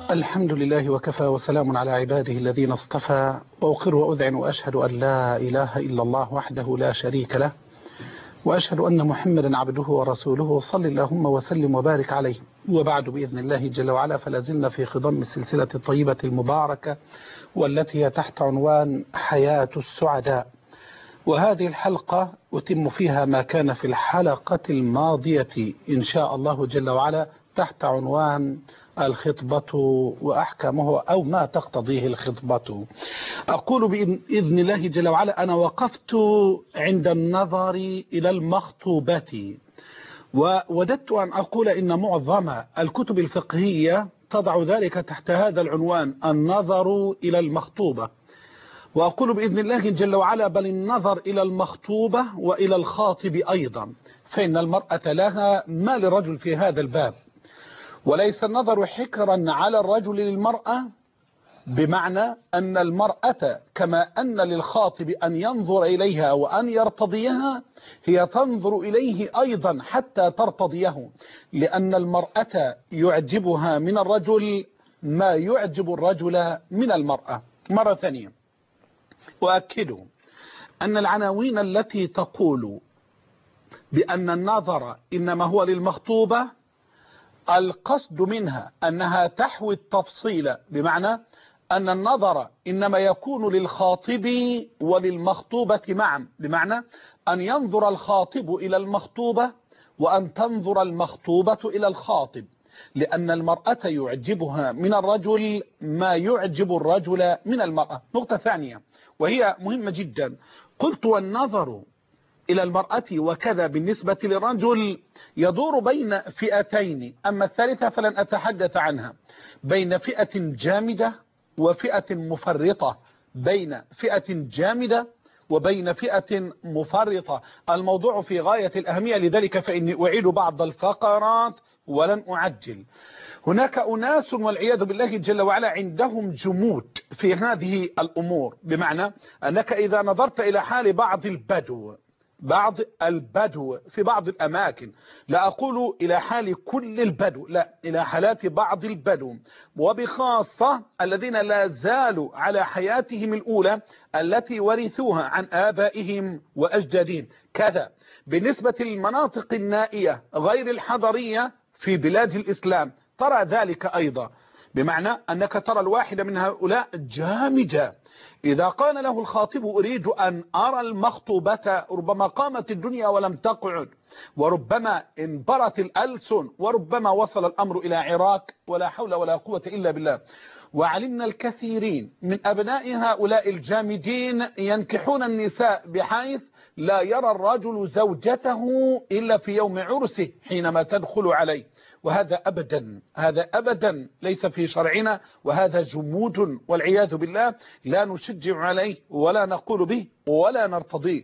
الحمد لله وكفى وسلام على عباده الذين اصطفى، وأقر وأذعن وأشهد أن لا إله إلا الله وحده لا شريك له، وأشهد أن محمدا عبده ورسوله، صل اللهم وسلم وبارك عليه. وبعد، بإذن الله جل وعلا، فلازلنا في خضم السلسلة الطيبة المباركة والتي هي تحت عنوان حياة السعداء. وهذه الحلقة أتم فيها ما كان في الحلقة الماضية إن شاء الله جل وعلا تحت عنوان الخطبة وأحكامه، أو ما تقتضيه الخطبة. أقول بإذن الله جل وعلا أنا وقفت عند النظر إلى المخطوبة، ووددت أن أقول إن معظم الكتب الفقهية تضع ذلك تحت هذا العنوان، النظر إلى المخطوبة. وأقول بإذن الله جل وعلا بل النظر إلى المخطوبة وإلى الخاطب أيضا، فإن المرأة لها ما للرجل في هذا الباب، وليس النظر حكرا على الرجل للمرأة، بمعنى أن المرأة كما أن للخاطب أن ينظر إليها وأن يرتضيها، هي تنظر إليه أيضا حتى ترتضيه، لأن المرأة يعجبها من الرجل ما يعجب الرجل من المرأة. مرة ثانية أؤكد أن العناوين التي تقول بأن النظر إنما هو للمخطوبة، القصد منها أنها تحوي التفصيل، بمعنى أن النظر إنما يكون للخاطب وللمخطوبة معا، بمعنى أن ينظر الخاطب إلى المخطوبة وأن تنظر المخطوبة إلى الخاطب، لأن المرأة يعجبها من الرجل ما يعجب الرجل من المرأة. نقطة ثانية وهي مهمة جدا، قلت والنظر إلى المرأة وكذا بالنسبة للرجل يدور بين فئتين، أما الثالثة فلن أتحدث عنها، بين فئة جامدة وفئة مفرطة، بين فئة جامدة وبين فئة مفرطة. الموضوع في غاية الأهمية، لذلك فإني أعيد بعض الفقرات ولن أعجل. هناك أناس والعياذ بالله جل وعلا عندهم جمود في هذه الأمور، بمعنى أنك إذا نظرت إلى حال بعض البدو في بعض الأماكن، لا أقول إلى حال كل البدو، لا، إلى حالات بعض البدو، وبخاصة الذين لا زالوا على حياتهم الأولى التي ورثوها عن آبائهم وأجدادهم. كذا بالنسبة للمناطق النائية غير الحضرية في بلاد الإسلام ترى ذلك أيضا، بمعنى أنك ترى الواحد من هؤلاء جامدة، إذا قال له الخاطب أريد أن أرى المخطوبة ربما قامت الدنيا ولم تقعد، وربما انبرت الألسن، وربما وصل الأمر إلى عراك، ولا حول ولا قوة إلا بالله. وعلمنا الكثيرين من أبناء هؤلاء الجامدين ينكحون النساء بحيث لا يرى الرجل زوجته إلا في يوم عرسه حينما تدخل عليه، وهذا أبدا ليس في شرعنا، وهذا جمود والعياذ بالله لا نشجع عليه ولا نقول به ولا نرتضيه.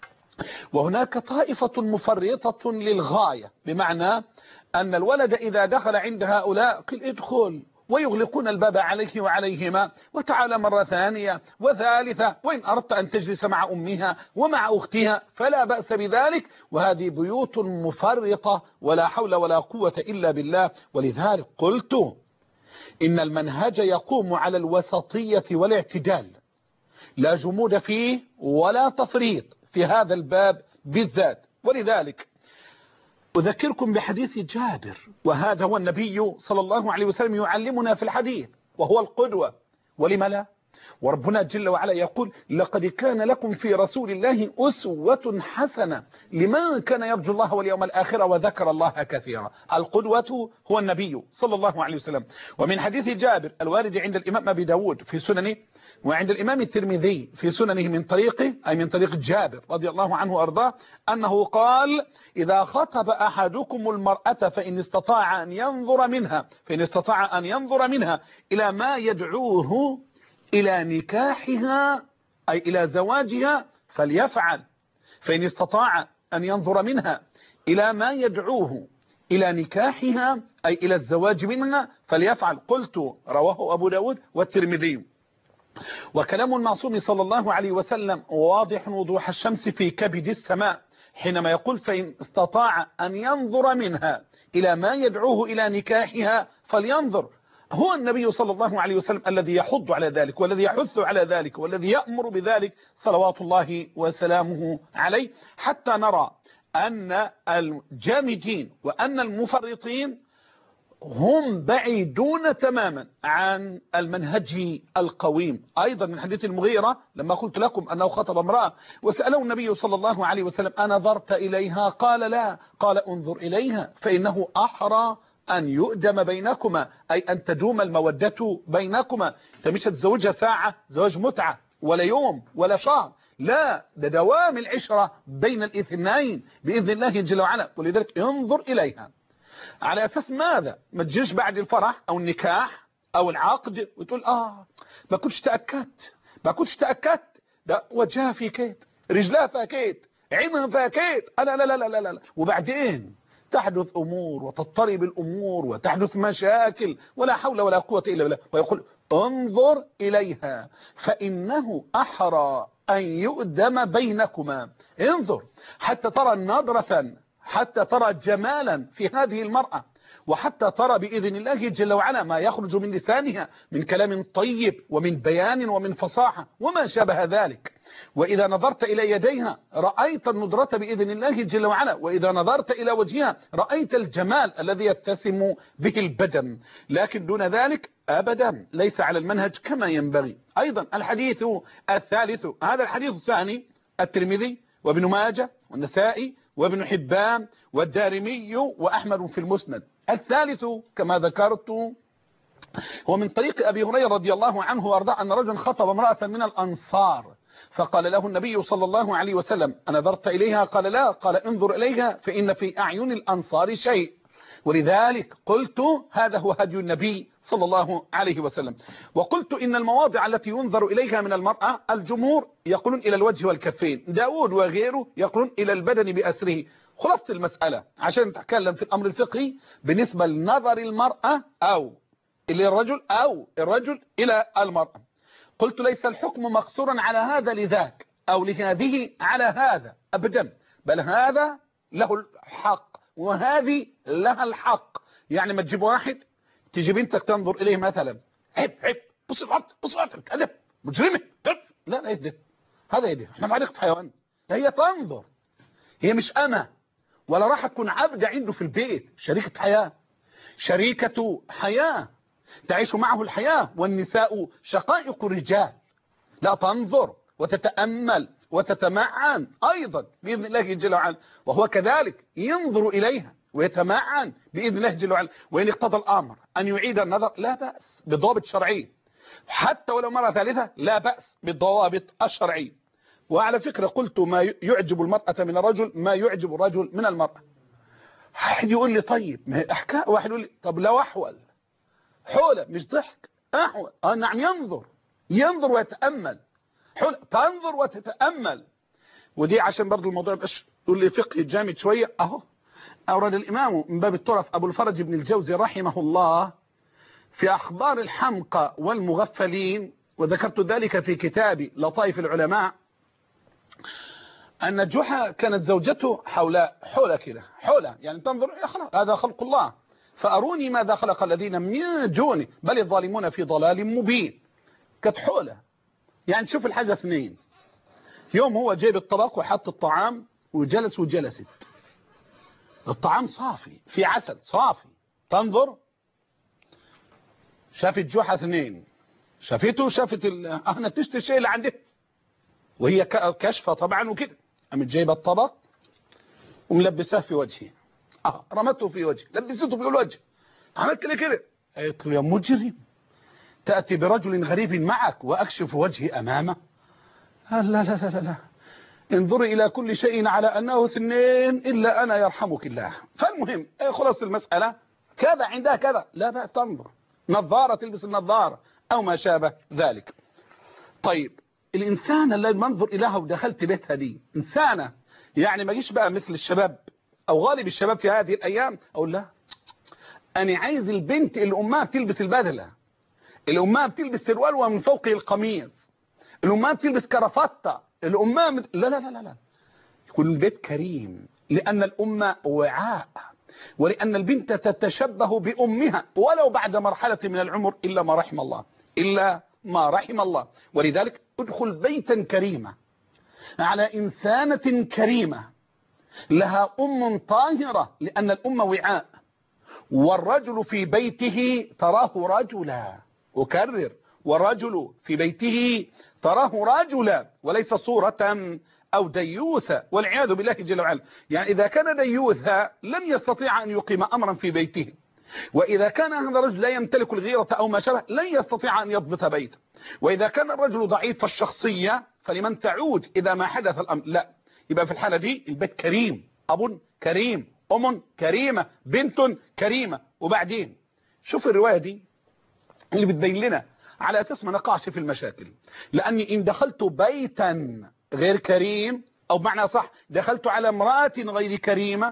وهناك طائفة مفرطة للغاية، بمعنى أن الولد إذا دخل عند هؤلاء قل ادخل، ويغلقون الباب عليه وعليهما، وتعالى مرة ثانية وثالثة، وإن أردت أن تجلس مع أمها ومع أختها فلا بأس بذلك، وهذه بيوت مفرطة ولا حول ولا قوة إلا بالله. ولذلك قلت إن المنهج يقوم على الوسطية والاعتدال، لا جمود فيه ولا تفريط في هذا الباب بالذات. ولذلك أذكركم بحديث جابر، وهذا هو النبي صلى الله عليه وسلم يعلمنا في الحديث، وهو القدوة، ولم لا؟ وربنا جل وعلا يقول لقد كان لكم في رسول الله أسوة حسنة لمن كان يرجو الله واليوم الآخر وذكر الله كثيرا. القدوة هو النبي صلى الله عليه وسلم. ومن حديث جابر الوارد عند الإمام أبي داود في سننه، وعند الإمام الترمذي في سننه من طريقه، أي من طريق جابر رضي الله عنه وأرضاه، أنه قال إذا خطب أحدكم المرأة فإن استطاع أن ينظر منها إلى ما يدعوه إلى نكاحها، أي إلى زواجها، فليفعل. فإن استطاع أن ينظر منها إلى ما يدعوه إلى نكاحها، أي إلى الزواج منها، فليفعل. قلت رواه أبو داود والترمذي. وكلام المعصوم صلى الله عليه وسلم واضح وضوح الشمس في كبد السماء، حينما يقول فإن استطاع أن ينظر منها إلى ما يدعوه إلى نكاحها فلينظر. هو النبي صلى الله عليه وسلم الذي يحض على ذلك والذي يحث على ذلك والذي يأمر بذلك صلوات الله وسلامه عليه، حتى نرى أن الجامدين وأن المفرطين هم بعيدون تماما عن المنهج القويم. أيضا من حديث المغيرة لما قلت لكم أنه خطب امرأة وسأله النبي صلى الله عليه وسلم أنظرت إليها؟ قال لا. قال انظر إليها فإنه أحرى أن يؤدم بينكما، أي أن تدوم المودة بينكما. أنت مش هتزوجها ساعة زواج متعة ولا يوم ولا شهر، لا، ده دوام العشرة بين الاثنين بإذن الله جل وعلا. ولذلك انظر إليها. على أساس ماذا؟ ما تجيش بعد الفرح أو النكاح أو العقد وتقول ما كنتش تأكدت ده وجهها في كيت، رجلها في كيت، عينها في كيت، لا لا لا لا لا لا. وبعدين تحدث أمور وتضطرب الأمور وتحدث مشاكل ولا حول ولا قوة إلا بالله. ويقول انظر إليها فإنه أحرى أن يؤدم بينكما. انظر حتى ترى نظرة، حتى ترى جمالا في هذه المرأة، وحتى ترى بإذن الله جل وعلا ما يخرج من لسانها من كلام طيب ومن بيان ومن فصاحة وما شابه ذلك. وإذا نظرت إلى يديها رأيت الندرة بإذن الله جل وعلا، وإذا نظرت إلى وجهها رأيت الجمال الذي يتسم به البدن. لكن دون ذلك أبدا ليس على المنهج كما ينبغي. أيضا الحديث الثالث، هذا الحديث الثاني الترمذي وابن ماجه والنسائي وابن حبان والدارمي وأحمد في المسند. الثالث كما ذكرت هو من طريق أبي هريرة رضي الله عنه وارضاه أن رجلا خطب امرأة من الأنصار فقال له النبي صلى الله عليه وسلم أنظرت إليها؟ قال لا. قال انظر إليها فإن في أعين الأنصار شيء. ولذلك قلت هذا هو هدي النبي صلى الله عليه وسلم. وقلت إن المواضع التي ينظر إليها من المرأة الجمهور يقولون إلى الوجه والكفين، داود وغيره يقولون إلى البدن بأسره. خلاصة المسألة عشان نتكلم في الأمر الفقهي بالنسبة لنظر المرأة أو إلى الرجل أو الرجل إلى المرأة، قلت ليس الحكم مقصورا على هذا لذاك أو لهذه على هذا أبدا، بل هذا له الحق وهذه لها الحق. يعني ما تجيب واحد تجي بنتك تنظر إليه مثلا عيب بص الأرض أدب مجرمة، لا يدب، هذا يدب، احنا في حديقة حيوان. هي تنظر، هي مش أنا ولا راح تكون عبد عنده في البيت، شريكة حياة، شريكة حياة تعيش معه الحياة، والنساء شقائق الرجال. لا، تنظر وتتأمل وتتمعن أيضا بإذن الله جل وعلا، وهو كذلك ينظر إليها ويتمعن بإذن الله جل وعلا. وإن اقتضى الأمر أن يعيد النظر لا بأس بالضوابط الشرعية، حتى ولو مرة ثالثة لا بأس بالضوابط الشرعية. وعلى فكرة قلت ما يعجب المرأة من الرجل ما يعجب الرجل من المرأة. واحد يقول لي طيب ما هي أحكاء، واحد يقول لي طب لو أحول حولة مش ضحك أحول، نعم ينظر ويتأمل، حولة تنظر وتتأمل. ودي عشان برضو الموضوع يبقاش يقول لي فقه جامد شوية. أهو أورد الإمام من باب الترف أبو الفرج بن الجوزي رحمه الله في أخبار الحمقى والمغفلين، وذكرت ذلك في كتابي لطائف العلماء، أن جحا كانت زوجته حولة كده، حولة يعني تنظر هذا خلق الله فأروني ماذا خلق الذين من دونه بل الظالمون في ضلال مبين. كانت حولة يعني تشوف الحاجة اثنين. يوم هو جايب الطبق وحط الطعام وجلس وجلست، الطعام صافي في عسل صافي، تنظر شافت جحا اثنين، شافته شافت انا تشتري الشيء اللي عندها وهي كشفة طبعا وكده، قامت جايبه الطبق وملبساه في وجهي، رمته في وجهي، لبسته في الوجه، عملت لي كده. قلت له يا مجرم تأتي برجل غريب معك وأكشف وجهي أمامه؟ لا لا لا لا لا، انظري إلى كل شيء على أنه اثنين إلا أنا يرحمك الله. فالمهم خلاص المسألة كذا عندها كذا لا بأس تنظر، نظارة تلبس النظارة أو ما شابه ذلك. طيب الإنسان اللي منظر إليها ودخلت بيتها دي إنسانة، يعني ما جيش بقى مثل الشباب أو غالب الشباب في هذه الأيام أقول لا أنا عايز البنت اللي أمها بتلبس البدلة، اللي أمها بتلبس سروال ومن فوقه القميص، اللي أمها بتلبس كرافتة، اللي أمها لا لا لا لا، يكون البيت كريم، لأن الأمة وعاء ولأن البنت تتشبه بأمها ولو بعد مرحلة من العمر إلا ما رحم الله، إلا ما رحم الله. ولذلك ادخل بيتا كريما على إنسانة كريمة لها أم طاهرة، لأن الأم وعاء، والرجل في بيته تراه رجلا، أكرر، والرجل في بيته تراه رجلا وليس صورة أو ديوثا، والعياذ بالله جل وعلا. يعني إذا كان ديوثا لن يستطيع أن يقيم أمرا في بيته، وإذا كان هذا الرجل لا يمتلك الغيرة أو ما شابه لن يستطيع أن يضبط بيته، وإذا كان الرجل ضعيف الشخصية فلمن تعود إذا ما حدث الأمر. لا، يبقى في الحالة دي البيت كريم، أب كريم، أم كريمة، بنت كريمة. وبعدين شوف الرواية دي اللي بتبين لنا على أساس ما نقعش في المشاكل، لأني إن دخلت بيتا غير كريم، أو بمعنى صح دخلت على امرأة غير كريمة،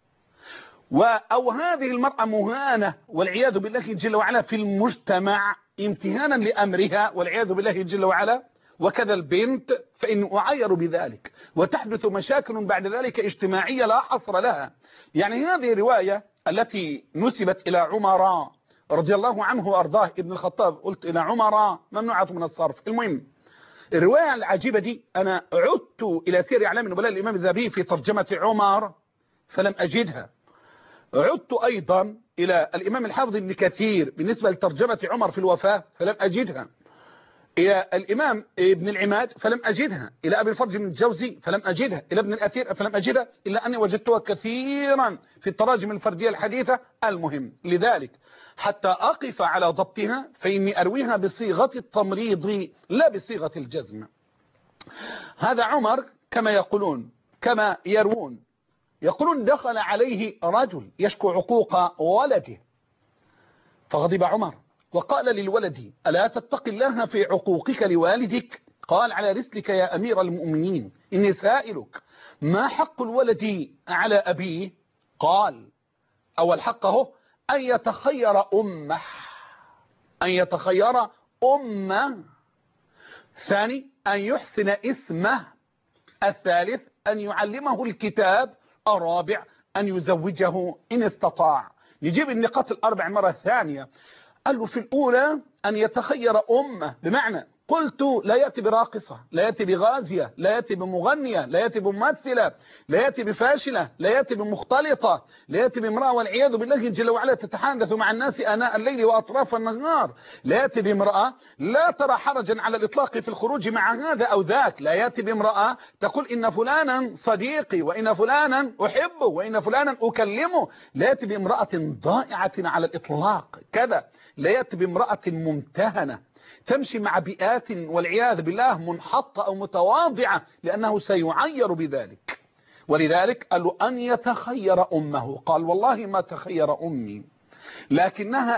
أو هذه المرأة مهانة والعياذ بالله جل وعلا في المجتمع امتهانا لأمرها والعياذ بالله جل وعلا، وكذا البنت، فإن أعير بذلك وتحدث مشاكل بعد ذلك اجتماعية لا حصر لها. يعني هذه الرواية التي نسبت إلى عمر رضي الله عنه وأرضاه ابن الخطاب، قلت إلى عمر ممنوعة من الصرف. المهم الرواية العجيبة دي أنا عدت إلى سير أعلام النبلاء الإمام الذهبي في ترجمة عمر فلم أجدها، عدت أيضا إلى الإمام الحافظ ابن كثير بالنسبة لترجمة عمر في الوفاة فلم أجدها، إلى الإمام ابن العماد فلم أجدها، إلى أبي الفرج بن الجوزي فلم أجدها، إلى ابن الأثير فلم أجدها، إلا أني وجدتها كثيرا في التراجم الفردية الحديثة. المهم لذلك حتى أقف على ضبطها فإني أرويها بصيغة التمريض لا بصيغة الجزم. هذا عمر كما يقولون كما يروون، يقولون دخل عليه رجل يشكو عقوق ولده، فغضب عمر وقال للولد ألا تتق الله في عقوقك لوالدك؟ قال على رسلك يا أمير المؤمنين إني سائلك ما حق الولد على أبيه؟ قال أول حقه أن يتخير أمه، أن يتخير أمه، ثاني أن يحسن اسمه، الثالث أن يعلمه الكتاب، الرابع أن يزوجه إن استطاع. نجيب النقاط الأربع مرة ثانية. قال له في الأولى أن يتخير أمه، بمعنى قلت لا يأتي براقصة، لا يأتي بغازية، لا يأتي بمغنية، لا يأتي بممثلة، لا يأتي بفاشلة، لا يأتي بمختلطة، لا يأتي بامرأة والعياذ بالله جل وعلا تتحدث مع الناس آناء الليل وأطراف النهار، لا يأتي بامرأة لا ترى حرجا على الإطلاق في الخروج مع هذا أو ذاك، لا يأتي بامرأة تقول إن فلانا صديقي وإن فلانا أحبه وإن فلانا أكلمه، لا يأتي بامرأة ضائعة على الإطلاق كذا، لا يأتي بامرأة ممتهنة تمشي مع بيئات والعياذ بالله منحطة أو متواضعة، لأنه سيعير بذلك. ولذلك قال له أن يتخير أمه، قال والله ما تخير أمي، لكنها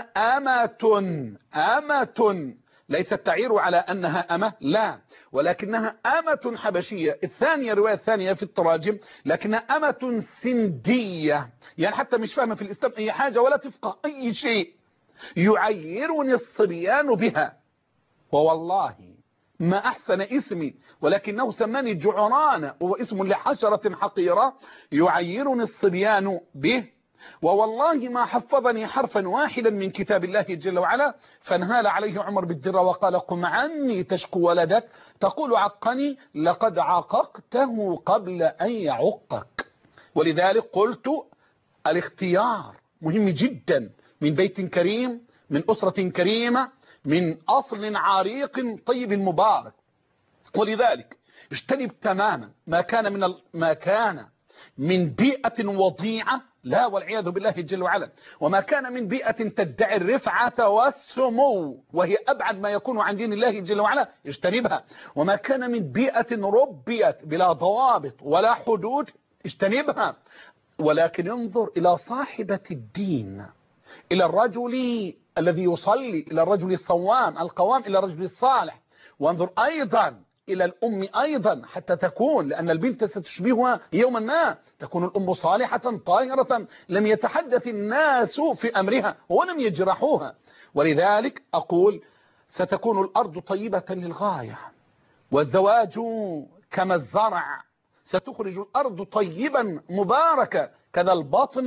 أمة ليس التعير على أنها أمة، لا، ولكنها أمة حبشية. الثانية الرواية الثانية في التراجم لكنها أمة سندية، يعني حتى مش فاهمة في الإسلام أي حاجة ولا تفقه أي شيء، يعيرني الصبيان بها، ووالله ما أحسن اسمي، ولكنه سماني جعران وهو اسم لحشرة حقيرة يعيرني الصبيان به، ووالله ما حفظني حرفا واحدا من كتاب الله جل وعلا. فانهال عليه عمر بالدرة وقال قم عني تشكو ولدك تقول عقني، لقد عققته قبل أن يعقك. ولذلك قلت الاختيار مهم جدا، من بيت كريم، من أسرة كريمة، من أصل عريق طيب مبارك. ولذلك اجتنب تماما ما كان من بيئة وضيعة، لا والعياذ بالله جل وعلا، وما كان من بيئة تدعي الرفعة والسمو وهي أبعد ما يكون عن دين الله جل وعلا، اجتنبها. وما كان من بيئة ربيت بلا ضوابط ولا حدود، اجتنبها. ولكن انظر إلى صاحبة الدين، إلى الرجل الذي يصلي، إلى الرجل الصوام القوام، إلى الرجل الصالح. وانظر أيضا إلى الأم أيضا حتى تكون، لأن البنت ستشبهها يوما ما، تكون الأم صالحة طاهرة لم يتحدث الناس في أمرها ولم يجرحوها. ولذلك أقول ستكون الأرض طيبة للغاية، والزواج كما الزرع ستخرج الأرض طيبا مباركة، كذا البطن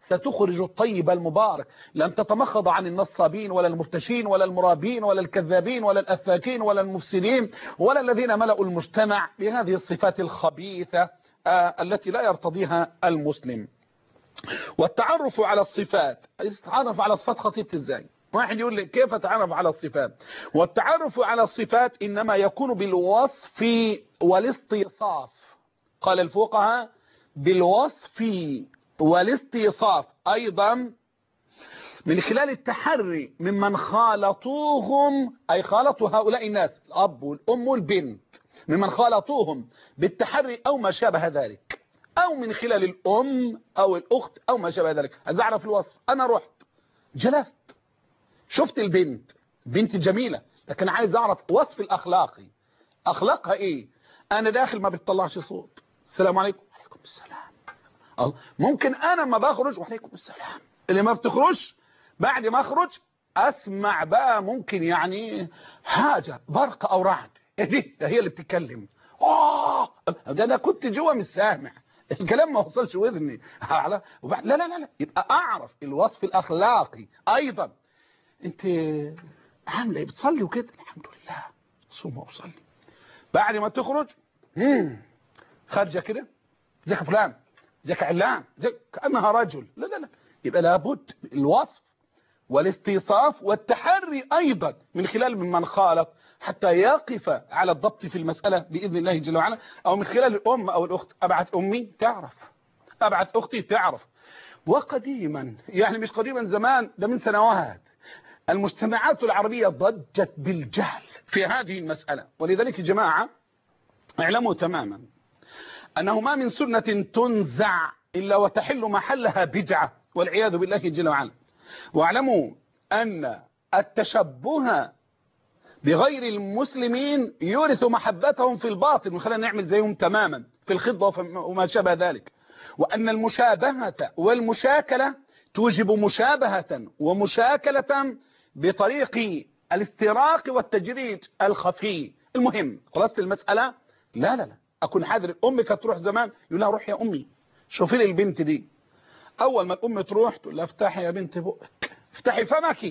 ستخرج الطيب المبارك، لن تتمخض عن النصابين ولا المرتشين ولا المرابين ولا الكذابين ولا الأفاكين ولا المفسدين ولا الذين ملأوا المجتمع بهذه الصفات الخبيثة التي لا يرتضيها المسلم. والتعرف على الصفات، يتعرف على صفات خطيبتي ازاي؟ واحد يقول لي كيف اتعرف على الصفات؟ والتعرف على الصفات انما يكون بالوصف والاستيصاف. قال الفقهاء بالوصف والاستيصاف، ايضا من خلال التحري ممن خالطوهم، اي خالطوا هؤلاء الناس الاب والام والبنت، ممن خالطوهم بالتحري او ما شابه ذلك، او من خلال الام او الاخت او ما شابه ذلك. عايز اعرف الوصف، انا رحت جلست شفت البنت، بنت جميلة، لكن عايز اعرف وصف الاخلاقي، اخلاقها ايه؟ انا داخل ما بتطلعش صوت، السلام عليكم، وعليكم السلام. ممكن انا ما بخرج وعليكم السلام، اللي ما بتخرج بعد ما اخرج اسمع بقى ممكن يعني حاجة برق او رعد، دي هي اللي بتتكلم، ده انا كنت جوا مش سامع الكلام، ما وصلش وذني لا لا لا لا. يبقى اعرف الوصف الاخلاقي. ايضا انت عامله ايه؟ بتصلي وكده؟ الحمد لله صوم وصلي. بعد ما تخرج خارجه كده، ازيك يا فلان، ازيك يا علان، كانها رجل، لا لا لا. يبقى لابد الوصف والاستيصاف والتحري ايضا من خلال ممن خالط حتى يقف على الضبط في المسألة بإذن الله جل وعلا، او من خلال الام او الاخت. ابعث امي تعرف، ابعث اختي تعرف. وقديما يعني مش قديما، زمان ده من سنوات، المجتمعات العربية ضجت بالجهل في هذه المسألة. ولذلك يا جماعة اعلموا تماما أنه ما من سنة تنزع إلا وتحل محلها بدعة والعياذ بالله جل وعلا. واعلموا أن التشبه بغير المسلمين يورث محبتهم في الباطن وخلينا نعمل زيهم تماما في الخطبة وما شابه ذلك. وأن المشابهة والمشاكلة توجب مشابهة ومشاكلة بطريق الاستراق والتجريد الخفي. المهم خلاصة المسألة، لا لا لا أكون حاضر. أمك هتروح زمان يقول لها روح يا أمي شوفي لي البنت دي. أول ما الأم تروح تقول لها افتحي يا بنت بقك، افتحي فمك،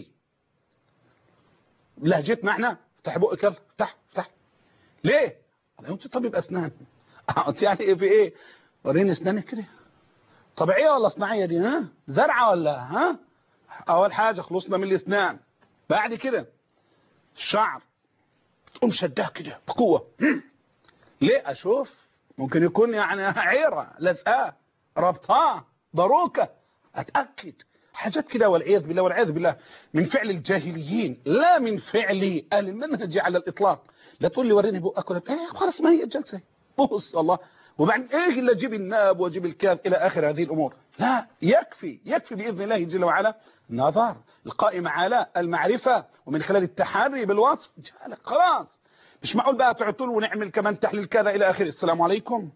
لهجتنا احنا افتحي بقك، يلا افتح. ليه؟ انت طبيب أسنان انت يعني ايه في ايه؟ وريني اسنانك كده طبيعية ولا صناعية دي؟ ها زرعة ولا ها؟ اول حاجة خلصنا من الاسنان. بعد كده الشعر تقوم شدها كده بقوة. ليه؟ اشوف ممكن يكون يعني عيرة لزقاه ربطاه باروكة، اتأكد حاجات كده والعياذ بالله والعياذ بالله من فعل الجاهليين لا من فعل اهل المنهج على الاطلاق. لا تقول لي وريني بقك ولا خلاص ما هي الجلسة بص الله، وبعد ايه اللي اجيب الناب واجيب الكاف الى اخر هذه الامور. لا يكفي باذن الله جل وعلا نظر القائم على المعرفه ومن خلال التحري بالوصف خلاص. مش معقول بقى تعطل ونعمل كمان تحليل كذا الى اخره. السلام عليكم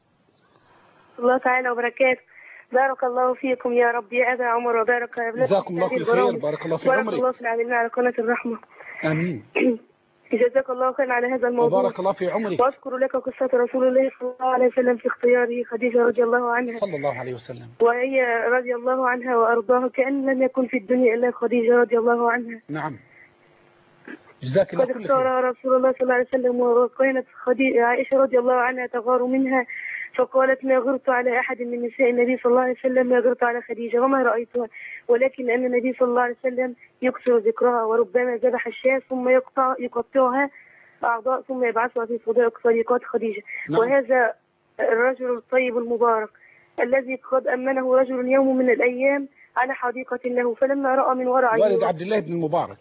الله تعالى وبركاته. بارك الله فيكم يا رب يا أبا عمر، وبارك يا ابنتي جزاكم الله في خير، بارك الله في عمرك، بارك الله في العاملين على قناة الرحمة. امين. جزاك الله خيرا على هذا الموضوع، وبارك الله في عمرك. واذكر لك قصة رسول الله صلى الله عليه وسلم في اختياره خديجة رضي الله عنها صلى الله عليه وسلم، وهي رضي الله عنها وأرضاها كأن لم يكن في الدنيا إلا خديجة رضي الله عنها. نعم جزاك الله كل خير. قد اختار رسول الله صلى الله عليه وسلم، وكانت عائشة رضي الله عنها تغار منها فقالت ما غرت على أحد من نساء النبي صلى الله عليه وسلم ما غرت على خديجة وما رأيتها، ولكن أن النبي صلى الله عليه وسلم يكثر ذكرها، وربما ذبح الشاة ثم يقطعها أعضاء ثم يبعثها في صديقات خديجة. نعم. وهذا الرجل الطيب المبارك الذي قد أمنه رجل يوم من الأيام على حديقة له، فلما رأى من وراء والد عبد الله بن المبارك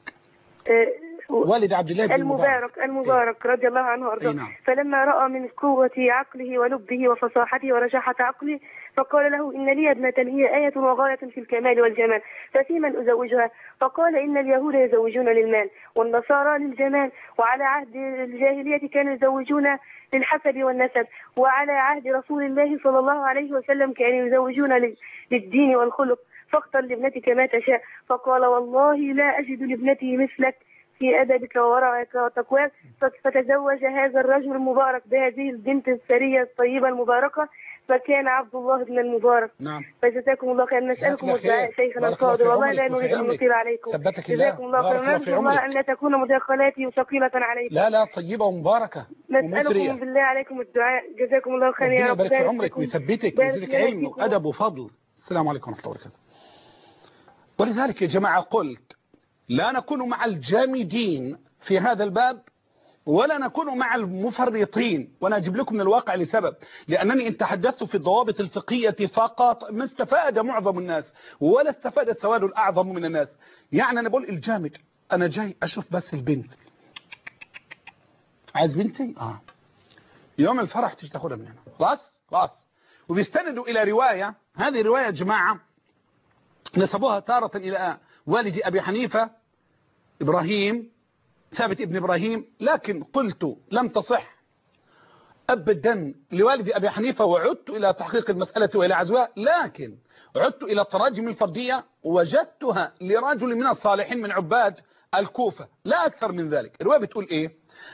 والد عبد الله بن المبارك رضي الله عنه وارضاه. نعم. فلما رأى من قوة عقله ولبه وفصاحته ورشاحة عقله فقال له إن لي ابنة هي آية وغاية في الكمال والجمال ففي من أزوجها؟ فقال إن اليهود يزوجون للمال والنصارى للجمال، وعلى عهد الجاهلية كانوا يزوجون للحسب والنسب، وعلى عهد رسول الله صلى الله عليه وسلم كانوا يزوجون للدين والخلق، فاختر لابنتك ما تشاء. فقال والله لا أجد لابنتي مثلك في أدبك وورعك وتقواك. فتزوج هذا الرجل المبارك بهذه البنت الثرية الطيبة المباركة، فكان عبد الله بن المبارك. نعم. فجزاكم الله خير. نسألكم الدعاء شيخنا الفاضل، والله لا نريد أن نطيل عليكم. ثبتك الله. جزاكم الله خير. نرجو الله أن لا تكون مداخلاتي ثقيلة عليكم. لا طيبة ومباركة. نسألكم بالله عليكم الدعاء. جزاكم الله خير يا رب. بارك في عمرك ويثبتك ويزيدك علم وأدب وفضل. السلام عليكم ورحمة الله وبركاته. ولذلك يا جماعة قلت لا نكون مع الجامدين في هذا الباب ولا نكون مع المفرطين، وأنا أجيب لكم من الواقع لسبب، لأنني إن تحدثت في الضوابط الفقهية فقط ما استفاد معظم الناس ولا استفاد السواد الأعظم من الناس. يعني أنا بقول الجامد، أنا جاي أشوف بس البنت، عايز بنتي يوم الفرح تيجي تاخدها من هنا، خلاص. وبيستندوا إلى رواية، هذه رواية يا جماعة نسبوها تارة إلى والد أبي حنيفة إبراهيم ثابت ابن إبراهيم، لكن قلت لم تصح أبدا لوالد أبي حنيفة، وعدت إلى تحقيق المسألة وإلى عزوها، لكن عدت إلى التراجم الفردية وجدتها لرجل من الصالحين من عباد الكوفة، لا أكثر من ذلك. الرواية بتقول إيه؟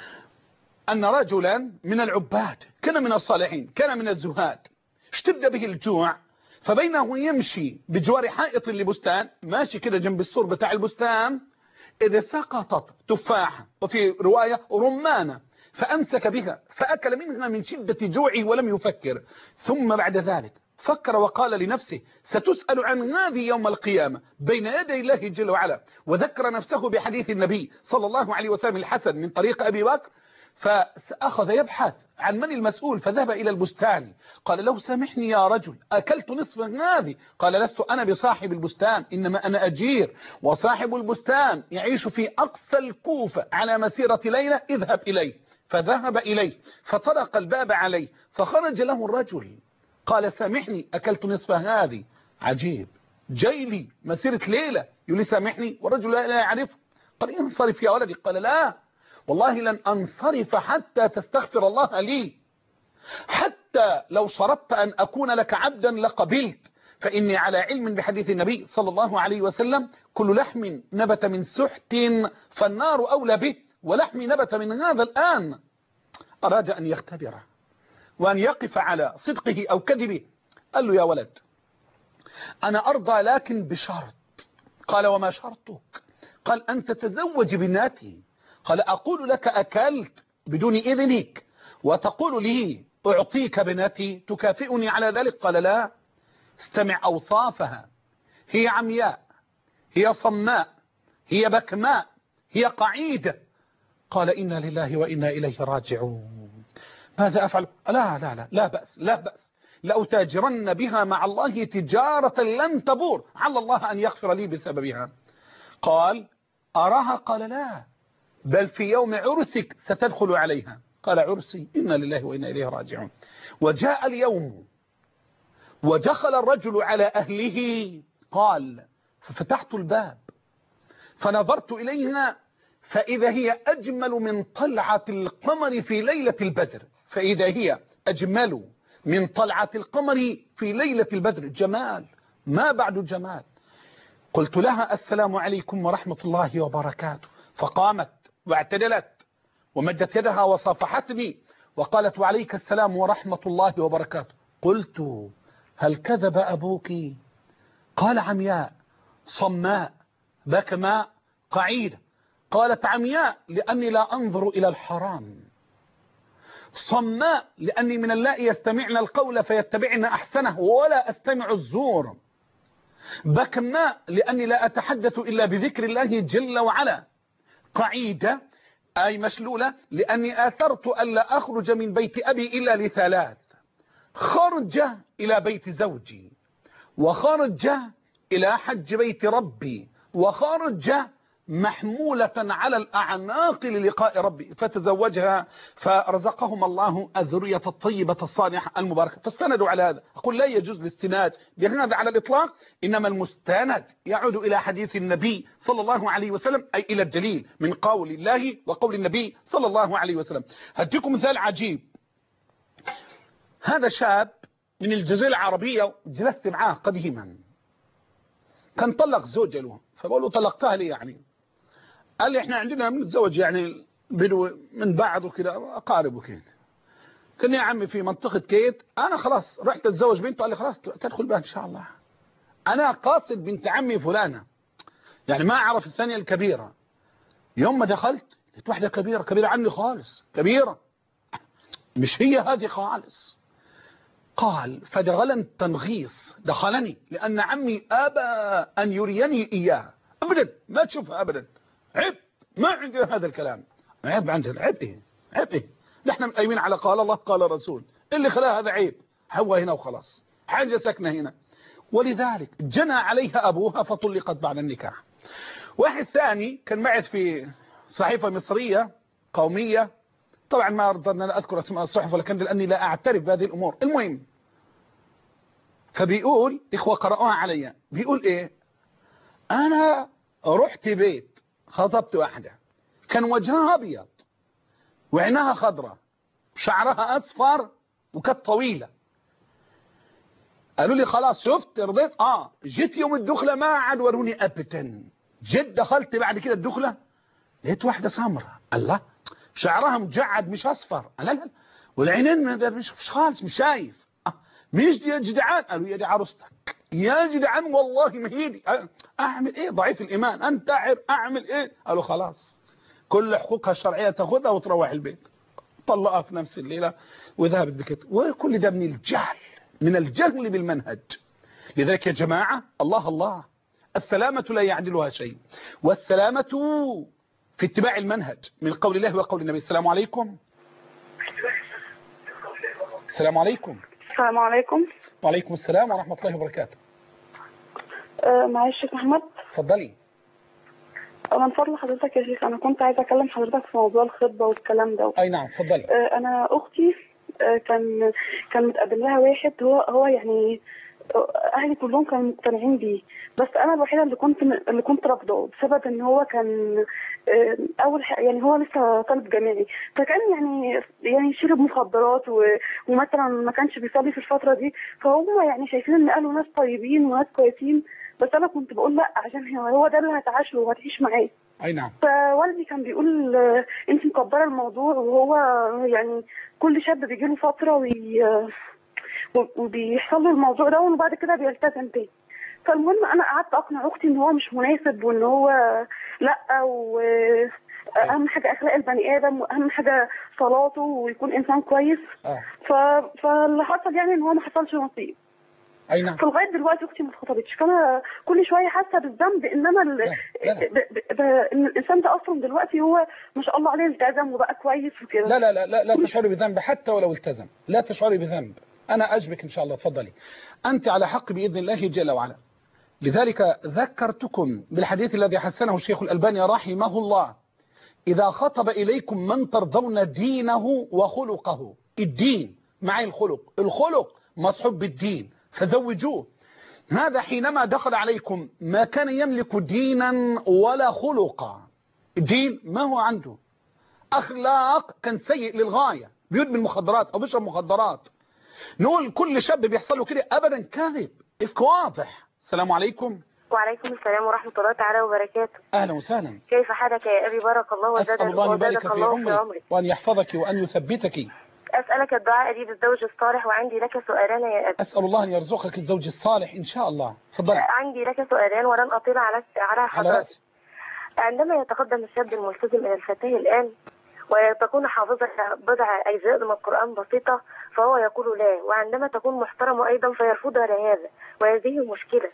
أن رجلا من العباد كان من الصالحين، كان من الزهاد، اشتد به الجوع، فبينه يمشي بجوار حائط لبستان، ماشي كده جنب السور بتاع البستان، إذا سقطت تفاحة وفي رواية رمانة فأمسك بها فأكل منها من شدة جوعه ولم يفكر، ثم بعد ذلك فكر وقال لنفسه ستسأل عن هذه يوم القيامة بين يدي الله جل وعلا، وذكر نفسه بحديث النبي صلى الله عليه وسلم الحسن من طريق أبي بكر، فأخذ يبحث عن من المسؤول، فذهب إلى البستان، قال له سامحني يا رجل أكلت نصف هذه، قال لست أنا بصاحب البستان إنما أنا أجير، وصاحب البستان يعيش في أقصى الكوفة على مسيرة ليلة، اذهب إليه. فذهب إليه فطرق الباب عليه، فخرج له الرجل قال سامحني أكلت نصف هذه. عجيب، جاي لي مسيرة ليلة يقول لي سامحني، والرجل لا يعرفه. قال انصرف يا ولدي، قال لا والله لن أنصرف حتى تستغفر الله لي، حتى لو شرطت أن أكون لك عبدا لقبلت، فإني على علم بحديث النبي صلى الله عليه وسلم كل لحم نبت من سحت فالنار أولى به، ولحم نبت من هذا الآن. أراد أن يختبره وأن يقف على صدقه أو كذبه. قال له يا ولد أنا أرضى لكن بشرط. قال وما شرطك؟ قال أن تتزوج بناتي. قال أقول لك أكلت بدون إذنك وتقول لي أعطيك بناتي تكافئني على ذلك؟ قال لا، استمع أوصافها، هي عمياء، هي صماء، هي بكماء، هي قعيدة. قال إنا لله وإنا إليه راجعون. ماذا أفعل؟ لا بأس لأتاجرن بها مع الله تجارة لن تبور، على الله أن يغفر لي بسببها. قال أراها؟ قال لا، بل في يوم عرسك ستدخل عليها. قال عرسي؟ إنا لله وإنا إليه راجعون. وجاء اليوم ودخل الرجل على أهله، قال ففتحت الباب فنظرت إليها فإذا هي أجمل من طلعة القمر في ليلة البدر، فإذا هي أجمل من طلعة القمر في ليلة البدر، جمال ما بعد جمال. قلت لها السلام عليكم ورحمة الله وبركاته، فقامت واعتدلت ومدت يدها وصافحتني وقالت وعليك السلام ورحمة الله وبركاته. قلت هل كذب أبوك؟ قال عمياء صماء بكماء قعيدة. قالت عمياء لأني لا أنظر إلى الحرام، صماء لأني من اللائي يستمعن القول فيتبعن أحسنه ولا أستمع الزور، بكماء لأني لا أتحدث إلا بذكر الله جل وعلا، قعيدة أي مشلولة لأني آثرت ألا أخرج من بيت أبي إلا لثلاث: خرج إلى بيت زوجي، وخرج إلى حج بيت ربي، وخرج محمولة على الأعناق للقاء ربي. فتزوجها فرزقهم الله الذرية الطيبة الصالحة المباركة. فاستندوا على هذا. أقول لا يجوز الاستناد بهذا على الإطلاق، إنما المستند يعود إلى حديث النبي صلى الله عليه وسلم، أي إلى الدليل من قول الله وقول النبي صلى الله عليه وسلم. هديكم مثال عجيب. هذا شاب من الجزيرة العربية جلست معاه قديما، كان طلق زوجة له، فقالوا طلقتها لي يعني؟ قال لي احنا عندنا بنتزوج يعني بدو من بعض وكذا، اقارب وكذا. كان يا عمي في منطقة كيت، أنا خلاص رحت أتزوج بنته، قال لي خلاص تدخل بها إن شاء الله. أنا قاصد بنت عمي فلانة، يعني ما أعرف الثانية الكبيرة. يوم ما دخلت لقيت واحدة كبيرة، كبيرة عني خالص، كبيرة مش هي هذه خالص. قال فدخلني التنغيص، دخلني لأن عمي أبى أن يريني إياه أبدا، ما تشوفها أبدا، عيب، ما عندي هذا الكلام، عيب عندنا، عيب إيه، عيب إيه، نحن قايمين على قال الله قال رسول، اللي خلاه هذا عيب، هو هنا وخلاص، حاجة ساكنة هنا. ولذلك جنى عليها أبوها فطلقت بعد النكاح. واحد ثاني كان معي في صحيفة مصرية قومية، طبعا ما أرضى أن أنا أذكر اسماء الصحف ولكن لأني لا أعترف بهذه الأمور. المهم، فبيقول إخوة قرأوها علي، بيقول إيه، أنا رحت بيت خطبت واحدة كان وجهها أبيض وعينها خضراء شعرها أصفر وكانت طويلة. قالوا لي خلاص شفت رضيت، جيت يوم الدخلة ما عاد وروني أبدا. جيت دخلت بعد كده الدخلة لقيت واحدة سمراء، الله، شعرها مجعد مش أصفر، لا والعينين مش خالص، مش شايف. مش دي يا جدعان؟ قالوا يا دي عروستك يا جدعان، والله ما هي دي. اعمل ايه؟ ضعيف الايمان انتحر، اعمل ايه؟ قالوا خلاص كل حقوقها الشرعيه تاخذها وتروح البيت. طلقها في نفس الليله وذهبت بكده. وكل ده من الجهل، من الجهل بالمنهج. لذلك يا جماعه، الله الله، السلامه لا يعدلها شيء، والسلامه في اتباع المنهج من قول الله وقول النبي. السلام عليكم. السلام عليكم. السلام عليكم. وعليكم السلام ورحمة الله وبركاته. معلش شيخ محمد. اتفضلي. من فضل حضرتك يا شيخ، أنا كنت عايزة أكلم حضرتك في موضوع الخطبة والكلام ده. أي نعم اتفضلي. أنا أختي كان متقدم لها واحد، هو يعني أهلي كلهم كانوا مقتنعين بيه، بس أنا الوحيدة اللي كنت رافضاه بسبب إن هو كان يعني هو لسه طالب جامعي، فكان يعني شرب مخدرات ومثلا ما كانش بيصلي في الفترة دي، فهم يعني شايفين إن أهله ناس طيبين وناس كويسين، بس أنا كنت بقول لا عشان هو ده اللي هتعاش له وهتعيش معاه. أي نعم. فوالدي كان بيقول أنت مكبرة الموضوع، وهو يعني كل شاب بيجي له فترة وبيحصل له الموضوع ده وبعد كده بيلتزم تاني. فالمهم انا قعدت اقنع اختي ان هو مش مناسب وان هو لا، واهم حاجه اخلاق البني ادم، واهم حاجه صلاته ويكون انسان كويس. فاللي حصل يعني ان هو ما حصلش نصيب. اي نعم. فلغايه دلوقتي اختي ما اتخطبتش، فانا كل شويه حاسه بالذنب ان انا ان الانسان ده اصلا دلوقتي هو ما شاء الله عليه التزم وبقى كويس وكده. لا لا لا لا, لا تشعري بذنب حتى ولو التزم، لا تشعري بذنب، أنا أجبك إن شاء الله. تفضلي، أنت على حق بإذن الله جل وعلا. لذلك ذكرتكم بالحديث الذي حسنه الشيخ الألباني رحمه الله، إذا خطب إليكم من ترضون دينه وخلقه. الدين مع الخلق، الخلق مصحوب بالدين، فزوجوه. هذا حينما دخل عليكم ما كان يملك دينا ولا خلقا. الدين ما هو عنده، أخلاق كان سيء للغاية، بيدمن مخدرات أو بيشرب مخدرات. نقول كل شاب بيحصل له كده؟ أبدا، كذب، إفك واضح. السلام عليكم. وعليكم السلام ورحمة الله تعالى وبركاته. أهلا وسهلا. كيف حالك يا أبي؟ بارك الله وزادك. أسأل الله أن يبارك في عمرك وأن يحفظك وأن يثبتك. أسألك الدعاء لي بالزوج الصالح، وعندي لك سؤالان يا أبي. أسأل الله أن يرزقك الزوج الصالح إن شاء الله. تفضل. عندي لك سؤالان ولن أطيل على حضرتك. عندما يتقدم الشاب الملتزم إلى الفتاة الآن وتكون حافظة بضع أجزاء من القرآن بسيطة فهو يقول لا، وعندما تكون محترمة أيضا فيرفضها لهذا، وهذه مشكلة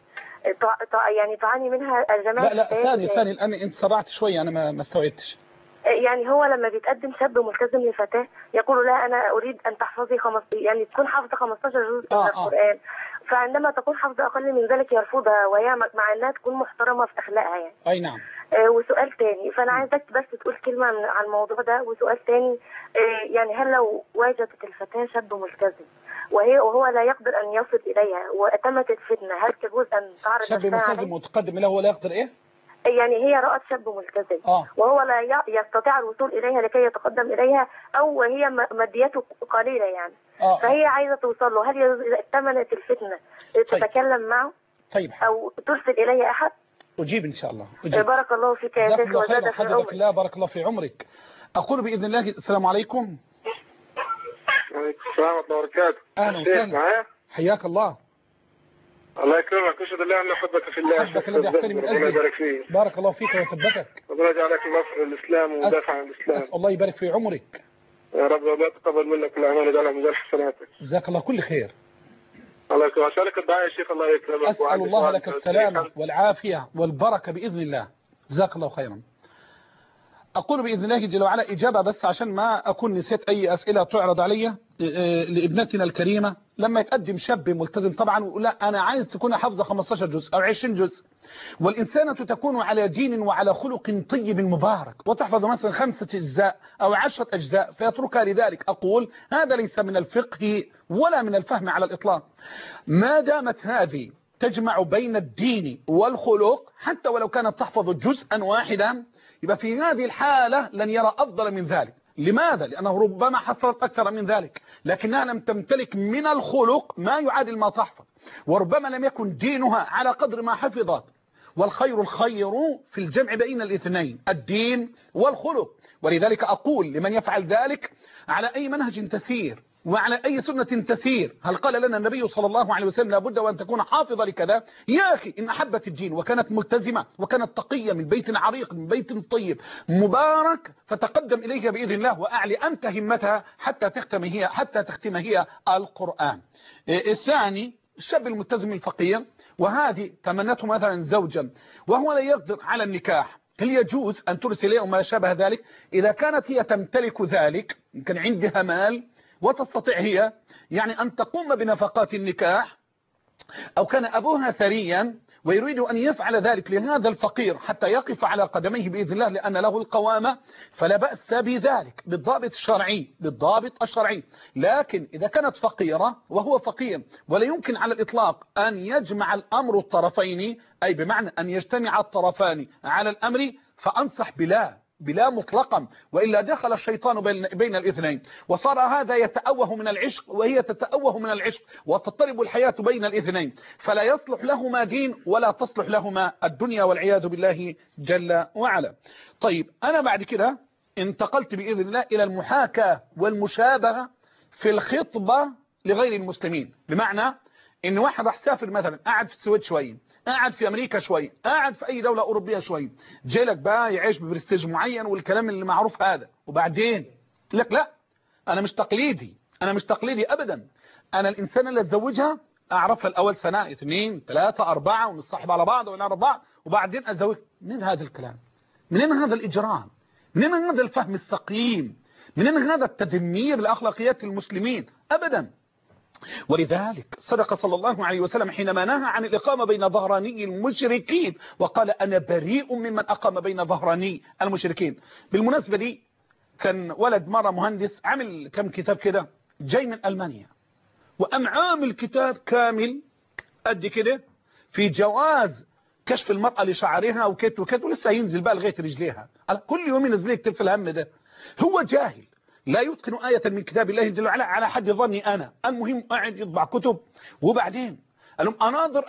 يعني تعاني منها الجماعة. لا ثاني الآن أنت سرعت شوية، أنا ما استوعبتش. يعني هو لما بيتقدم شاب ملتزم لفتاة يقول لا أنا أريد أن تحفظي يعني تكون حافظة 15 جزء من القرآن، فعندما تكون حافظة أقل من ذلك يرفضها، وهي مع أنها تكون محترمة في أخلاقها يعني. أي نعم. وسؤال تاني، فأنا عايزك بس تقول كلمة عن الموضوع ده. وسؤال تاني، يعني هل لو وجدت الفتاة شاب ملتزم وهو لا يقدر أن يصل إليها وأتمت الفتنة، هل تجوز أن تعرض شاب ملتزم متقدم له ولا يقدر إيه؟ يعني هي رأت شاب ملتزم وهو لا يستطيع الوصول إليها لكي يتقدم إليها، أو هي مادياته قليلة يعني، فهي عايزة توصل له، هل إذا اتمنت الفتنة تتكلم معه؟ طيب. أو ترسل إليه أحد؟ أجيب إن شاء الله. أجيب. بارك الله فيك يا شيخ وزادك في عمرك. الله بارك الله في عمرك. أقول بإذن الله. السلام عليكم. وعليكم السلام ورحمة الله وبركاته. اهلا وسهلا. حياك الله. الله يكرمك، اشهد ان لا اله احبك في الله. احبك الذي احترم من ربنا يبارك فيك. بارك الله فيك ويثبتك. ربنا يجعلك نصر الاسلام ومدافع عن الاسلام. اسال الله يبارك في عمرك يا رب، الله يتقبل منك الاعمال ويجعلها ميزان حسناتك. جزاك الله كل خير. الله يكرمك. اسالك الدعاء يا شيخ. الله يكرمك. اسال الله لك السلامه والعافيه والبركه باذن الله. جزاك الله خيرا. أقول بإذن الله جل وعلا إجابة بس عشان ما أكون نسيت أي أسئلة تعرض علي لابنتنا الكريمة. لما يتقدم شاب ملتزم طبعا ويقول لا أنا عايز تكون حافظة 15 جزء أو 20 جزء، والإنسانة تكون على دين وعلى خلق طيب مبارك وتحفظ مثلا 5 أجزاء أو 10 أجزاء فيتركها لذلك، أقول هذا ليس من الفقه ولا من الفهم على الإطلاق. ما دامت هذه تجمع بين الدين والخلق حتى ولو كانت تحفظ جزءا واحدا، يبقى في هذه الحالة لن يرى أفضل من ذلك. لماذا؟ لأنه ربما حصلت أكثر من ذلك لكنها لم تمتلك من الخلق ما يعادل ما تحفظ، وربما لم يكن دينها على قدر ما حفظت. والخير الخير في الجمع بين الاثنين، الدين والخلق. ولذلك أقول لمن يفعل ذلك على أي منهج تسير وعلى أي سنة تسير. هل قال لنا النبي صلى الله عليه وسلم لابد وأن تكون حافظة لكذا؟ يا أخي إن أحبت الدين وكانت ملتزمة وكانت تقية من بيت عريق من بيت طيب مبارك فتقدم إليها بإذن الله وأعلي أنت همتها حتى تختم هي القرآن. الثاني الشاب الملتزم الفقير وهذه تمنته مثلا زوجا وهو لا يقدر على النكاح، هل يجوز أن ترسل إليه ما شابه ذلك؟ إذا كانت هي تمتلك ذلك، كان عندها مال وتستطيع هي يعني أن تقوم بنفقات النكاح، أو كان أبوها ثريا ويريد أن يفعل ذلك لهذا الفقير حتى يقف على قدميه بإذن الله لأن له القوامة، فلا بأس بذلك بالضابط الشرعي. لكن إذا كانت فقيرة وهو فقير ولا يمكن على الإطلاق أن يجمع الأمر الطرفين، أي بمعنى أن يجتمع الطرفان على الأمر، فأنصح بلا مطلقا، وإلا دخل الشيطان بين الاثنين وصار هذا يتأوه من العشق وهي تتأوه من العشق وتضطرب الحياة بين الاثنين، فلا يصلح لهما دين ولا تصلح لهما الدنيا والعياذ بالله جل وعلا. طيب أنا بعد كده انتقلت بإذن الله إلى المحاكاة والمشابهة في الخطبة لغير المسلمين، بمعنى إن واحد راح سافر مثلا قاعد في السويد شوية، قاعد في أمريكا شوي، قاعد في أي دولة أوروبية شوي، جاي لك بقى يعيش ببرستيج معين والكلام اللي معروف هذا، وبعدين لك لا أنا مش تقليدي أبدا. أنا الإنسان اللي أتزوجها أعرفها الأول سنة 2 3 4 ونصاحب على بعض ونعرف بعض وبعدين أتزوج. منين هذا الكلام؟ منين هذا الإجرام؟ منين هذا الفهم السقيم؟ منين هذا التدمير لأخلاقيات المسلمين؟ أبدا. ولذلك صدق صلى الله عليه وسلم حينما نهى عن الإقامة بين ظهراني المشركين وقال أنا بريء ممن أقام بين ظهراني المشركين. بالمناسبة دي كان ولد مرة مهندس عمل كم كتاب كده جاي من ألمانيا، وأم عامل كتاب كامل قد كده في جواز كشف المرأة لشعرها وكت ولسه ينزل بقى لغاية رجليها، كل يوم ينزل يكتب في الهم ده. هو جاهل لا يتقن آية من كتاب الله جل وعلا على حد ظني أنا. المهم قاعد يطبع كتب، وبعدين قال لهم أناظر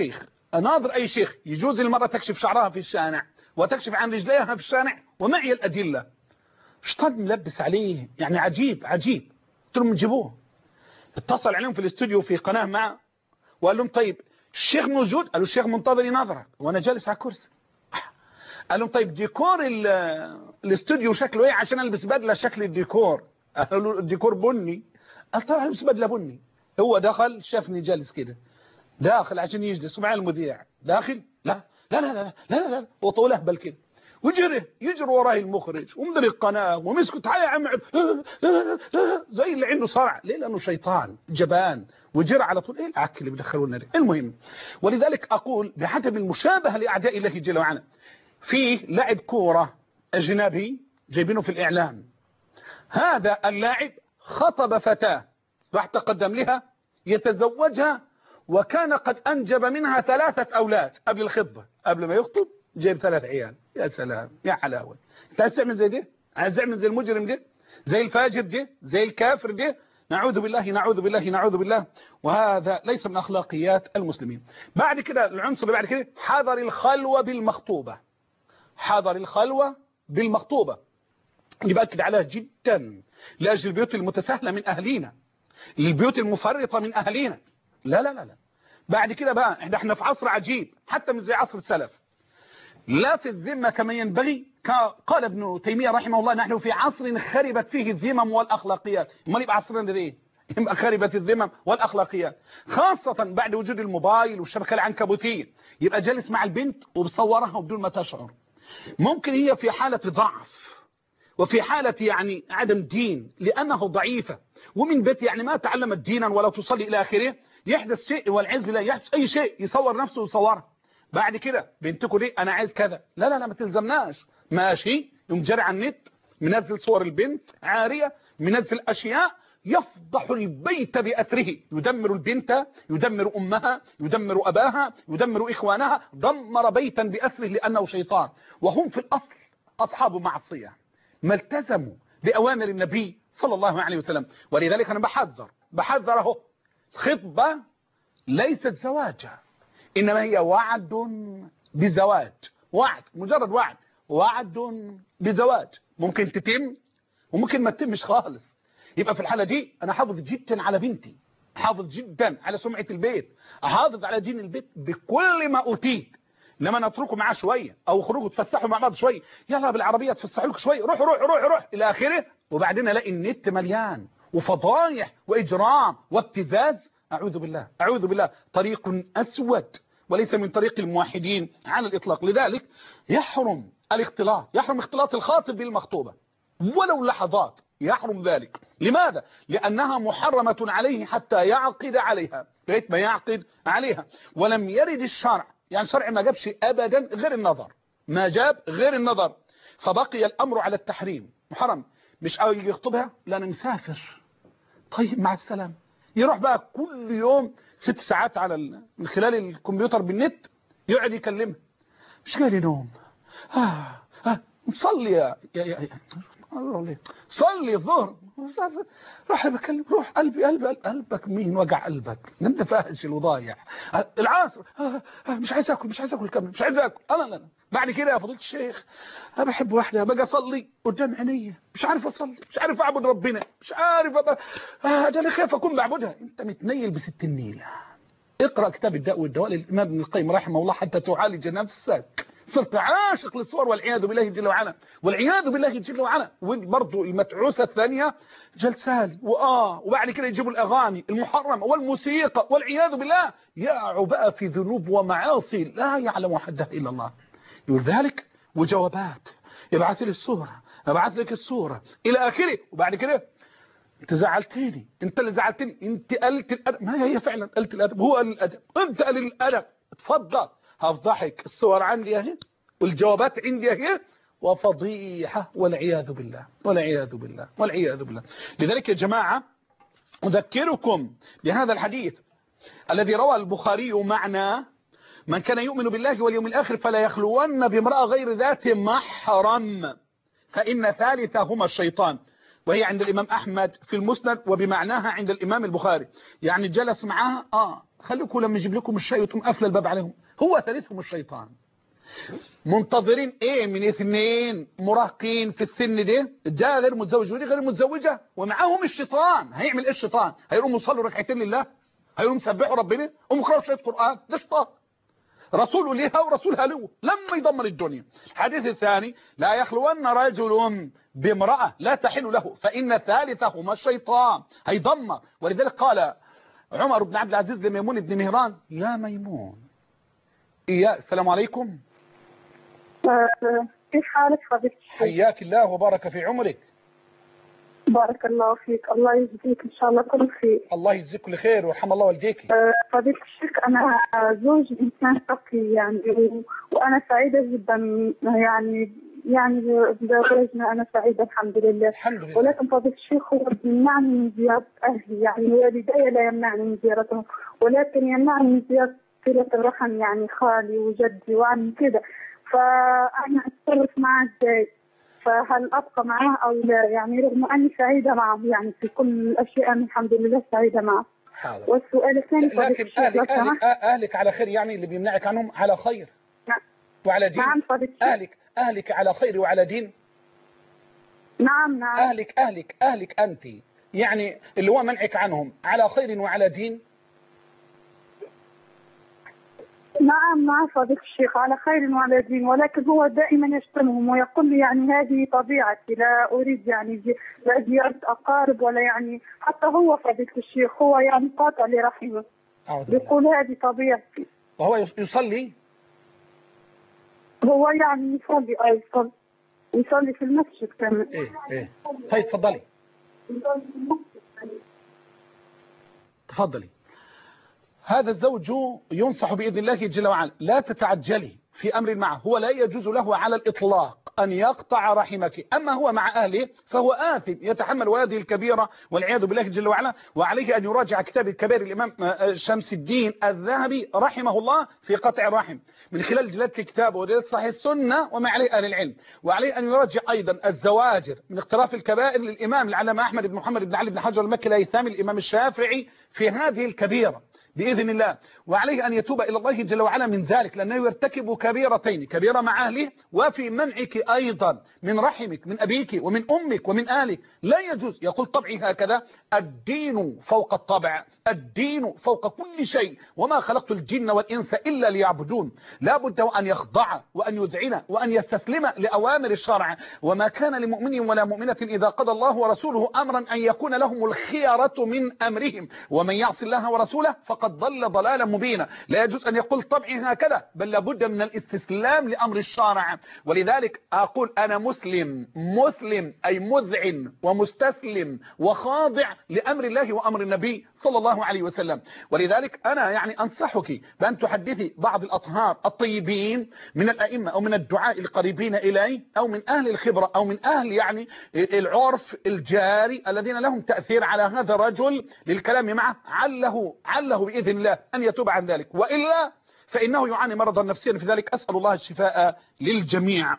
أي شيخ يجوز المرأة تكشف شعرها في الشارع وتكشف عن رجليها في الشارع ومعي الأدلة. شطان ملبس عليه يعني عجيب. قلت لهم نجيبوه. اتصل عليهم في الاستوديو في قناة معه وقال لهم طيب الشيخ موجود؟ قالوا الشيخ منتظر يناظرك وأنا جالس على كرسي. قال لهم طيب ديكور الاستوديو شكله ايه عشان البس بدله شكل الديكور؟ قالوا له الديكور بني. قال طبعا البس بدله بني. هو دخل شافني جالس كده داخل عشان يجلس ومع المذيع داخل لا لا لا لا لا لا وطول اهبل كده يجري وراه المخرج ومدير القناه ومسكوا تعالى يا عم زي اللي عنده صرع. ليه؟ لانه شيطان جبان وجرى على طول. ايه العك اللي بيدخلونا ده؟ المهم ولذلك اقول بحسب المشابهه لاعداء الله جل وعلا. في لاعب كورة أجنبي جايبينه في الإعلام، هذا اللاعب خطب فتاة راح تقدم لها يتزوجها وكان قد أنجب منها 3 أولاد قبل الخطبة، قبل ما يخطب جايب 3 عيال. يا سلام يا حلاوة. انت عايز تعمل زي ده؟ عايز تعمل زي المجرم ده؟ زي الفاجر ده؟ زي الكافر ده؟ نعوذ بالله. وهذا ليس من أخلاقيات المسلمين. بعد كده العنصر اللي بعد كده حذر الخلوة بالمخطوبة. اللي بأكد عليها جدا لأجل البيوت المتساهلة من أهلينا للبيوت المفرطة من أهالينا. لا لا لا لا. بعد كده بقى احنا في عصر عجيب حتى مش زي عصر السلف. لا في الذمة كما ينبغي. قال ابن تيمية رحمه الله نحن في عصر خربت فيه الذمم والأخلاقيات. امال يبقى عصرنا ده ايه؟ يبقى خربت الذمم والأخلاقيات، خاصة بعد وجود الموبايل والشبكة العنكبوتية. يبقى جالس مع البنت وبصورها وبدون ما تشعر. ممكن هي في حالة ضعف وفي حالة يعني عدم دين لأنه ضعيفة، ومن بيت يعني ما تعلمت دينا ولا تصلي إلى آخره، يحدث شيء والعياذ بالله، يحدث أي شيء يصور نفسه ويصورها. بعد كده بنتكم دي أنا عايز كذا، لا لا لا ما تلزمناش. ماشي، يوم جري على النت منزل صور البنت عارية، منزل أشياء يفضح البيت بأثره، يدمر البنت، يدمر أمها، يدمر أباها، يدمر إخوانها، دمر بيتا بأثره لأنه شيطان. وهم في الأصل أصحاب معصية ما التزموا بأوامر النبي صلى الله عليه وسلم. ولذلك أنا بحذره. الخطبة ليست زواجا، إنما هي وعد بزواج. وعد، مجرد وعد بزواج، ممكن تتم وممكن ما تتمش خالص. يبقى في الحالة دي أنا حافظ جدا على بنتي، حافظ جدا على سمعة البيت، أحافظ على دين البيت بكل ما أوتيت. انما نتركوا معاه شويه او خروجوا تفسحوا مع بعض شويه، يلا بالعربيه تفسحوا لكم شويه، روح الى اخره، وبعدين الاقي النت مليان وفضايح واجرام وابتزاز. اعوذ بالله اعوذ بالله. طريق اسود وليس من طريق الموحدين على الاطلاق. لذلك يحرم الاختلاط، يحرم اختلاط الخاطب بالمخطوبه ولو لحظات، يحرم ذلك. لماذا؟ لأنها محرمة عليه حتى يعقد عليها، لغاية ما يعقد عليها. ولم يرد الشرع، يعني الشرع ما جابش أبدا غير النظر، ما جاب غير النظر، فبقي الأمر على التحريم. محرم. مش يجي يخطبها، لا أنا مسافر، طيب مع السلامة. يروح بقى كل يوم 6 ساعات على من خلال الكمبيوتر بالنت يقعد يكلمها، مش جاي لي نوم، صلي يا صلي الظهر، روح بكلم، روح قلبك مين وجع قلبك؟ انت فاحش وضايع. العصر مش عايز اكل كمل، مش عايز اكل. لا بعد كده يا فضيله الشيخ انا بحب واحده باجي اصلي قدام عينيا مش عارف اصلي، مش عارف اعبد ربنا، مش عارف ده انا خايف اكون بعبدها. انت متنيل بست النيل. اقرا كتاب الداء والدواء للامام ابن القيم رحمه الله حتى تعالج نفسك. صرت عاشق للصور والعياذ بالله جل وعلا، والعياذ بالله جل وعلا. وبرضه المتعوسه الثانيه جلسالي وبعد كده يجيبوا الاغاني المحرمه والموسيقى والعياذ بالله، يقعوا بقى في ذنوب ومعاصي لا يعلم حدها الا الله. لذلك وجوابات، ابعث لي الصوره، ابعث لك الصوره الى اخره. وبعد كده انت زعلتني، انت اللي زعلتني، انت قلت الادب. ما هي فعلا قلت الادب، هو قال الادب، انت قال الادب. اتفضل هفضحك، الصور عندي اهي والجوابات عندي اهي، وفضيحه والعياذ بالله والعياذ بالله والعياذ بالله. لذلك يا جماعه اذكركم بهذا الحديث الذي روى البخاري معنا: من كان يؤمن بالله واليوم الاخر فلا يخلون بامراه غير ذات محرم فان ثالثهما الشيطان. وهي عند الإمام أحمد في المسند وبمعناها عند الإمام البخاري. يعني جلس معاها خليكم لما يجيب لكم الشيء وتقوم قافله الباب عليهم، هو ثالثهم الشيطان. منتظرين ايه من 2 مراهقين في السن ده غير متزوج ودي غير متزوجه ومعاهم الشيطان؟ هيعمل ايه الشيطان؟ هيقوموا يصلوا ركعتين لله؟ هيقوموا يسبحوا ربنا؟ قوموا اقراوا شويه قران؟ ده شيطان، رسول ليها ورسولها له لما يدمر الدنيا. الحديث الثاني: لا يخلون رجل بامرأة لا تحل له فإن ثالثهما الشيطان، هيدمر. ولذلك قال عمر بن عبد العزيز لميمون بن مهران: يا ميمون السلام عليكم. كيف حالك فضيلة الشيخ؟ حياك الله وبارك في عمرك. بارك الله فيك، الله يجزيك ان شاء الله كل خير. الله يجزيك كل خير ويرحم الله والديك. فضيلة الشيخ انا زوج انسان تقي يعني وانا سعيده جدا يعني بزواجنا، انا سعيده الحمد لله. الحمد لله. ولكن فضيلة الشيخ هو يمنعني من زياره اهلي، يعني والدي لا يمنعني من زيارتهم ولكن يمنعني من زياره صلة الرحم، يعني خالي وجدي وعمي كده. فانا اتصرف معاه ازاي؟ فهل ابقى معه او لا؟ يعني رغم اني سعيده معه يعني في كل الاشياء انا الحمد لله سعيده معه. حاضر. والسؤال الثاني لكن اهلك على خير، يعني اللي بيمنعك عنهم على خير. نعم. وعلى دين. نعم فضيلة اهلك على خير وعلى دين. نعم. اهلك انت يعني اللي هو منعك عنهم على خير وعلى دين؟ نعم فضيلة الشيخ على خير وعلى دين، ولكن هو دائما يشتمهم ويقول لي يعني هذه طبيعتي، لا أريد يعني لا زيارة أقارب ولا يعني حتى هو فضيلة الشيخ هو يعني قاطع لرحمه، يقول هذه طبيعتي. وهو يصلي؟ هو يعني يصلي في المسجد كمان. ايه طيب تفضلي. تفضلي. هذا الزوج ينصح بإذن الله جل وعلا لا تتعجلي في أمر معه، هو لا يجوز له على الإطلاق أن يقطع رحمك، أما هو مع أهله فهو آثم يتحمل هذه الكبيرة والعياذ بالله جل وعلا، وعليه أن يراجع كتاب الكبير الإمام شمس الدين الذهبي رحمه الله في قطع الرحم من خلال جلالة الكتاب ودلالة صحيح السنة وما عليه أهل العلم، وعليه أن يراجع أيضا الزواجر من اقتراف الكبائر للإمام العلامة أحمد بن محمد بن علي بن حجر المكي الهيثمي الإمام الشافعي في هذه الكبيرة بإذن الله، وعليه أن يتوب إلى الله جل وعلا من ذلك، لأنه يرتكب كبيرتين، كبيرة مع أهله وفي منعك أيضا من رحمك من أبيك ومن أمك ومن آلك، لا يجوز. يقول طبعي هكذا: الدين فوق الطبع، الدين فوق كل شيء، وما خلقت الجن والإنس إلا ليعبدون. لا بد أن يخضع وأن يذعن وأن يستسلم لأوامر الشرع، وما كان لمؤمن ولا مؤمنة إذا قضى الله ورسوله أمرا أن يكون لهم الخيرة من أمرهم، ومن يعص الله ورسوله فقد ضل ضلالا مبينا. لا يجوز أن يقول طبعي هكذا، بل لابد من الاستسلام لأمر الشارع. ولذلك أقول أنا مسلم أي مذعن ومستسلم وخاضع لأمر الله وأمر النبي صلى الله عليه وسلم. ولذلك أنا يعني أنصحك بأن تحدثي بعض الأطهار الطيبين من الأئمة أو من الدعاء القريبين إليه أو من أهل الخبرة أو من أهل العرف الجاري الذين لهم تأثير على هذا الرجل للكلام معه، عله بإذن الله أن يتوب عن ذلك، وإلا فإنه يعاني مرضا نفسيا في ذلك. أسأل الله الشفاء للجميع.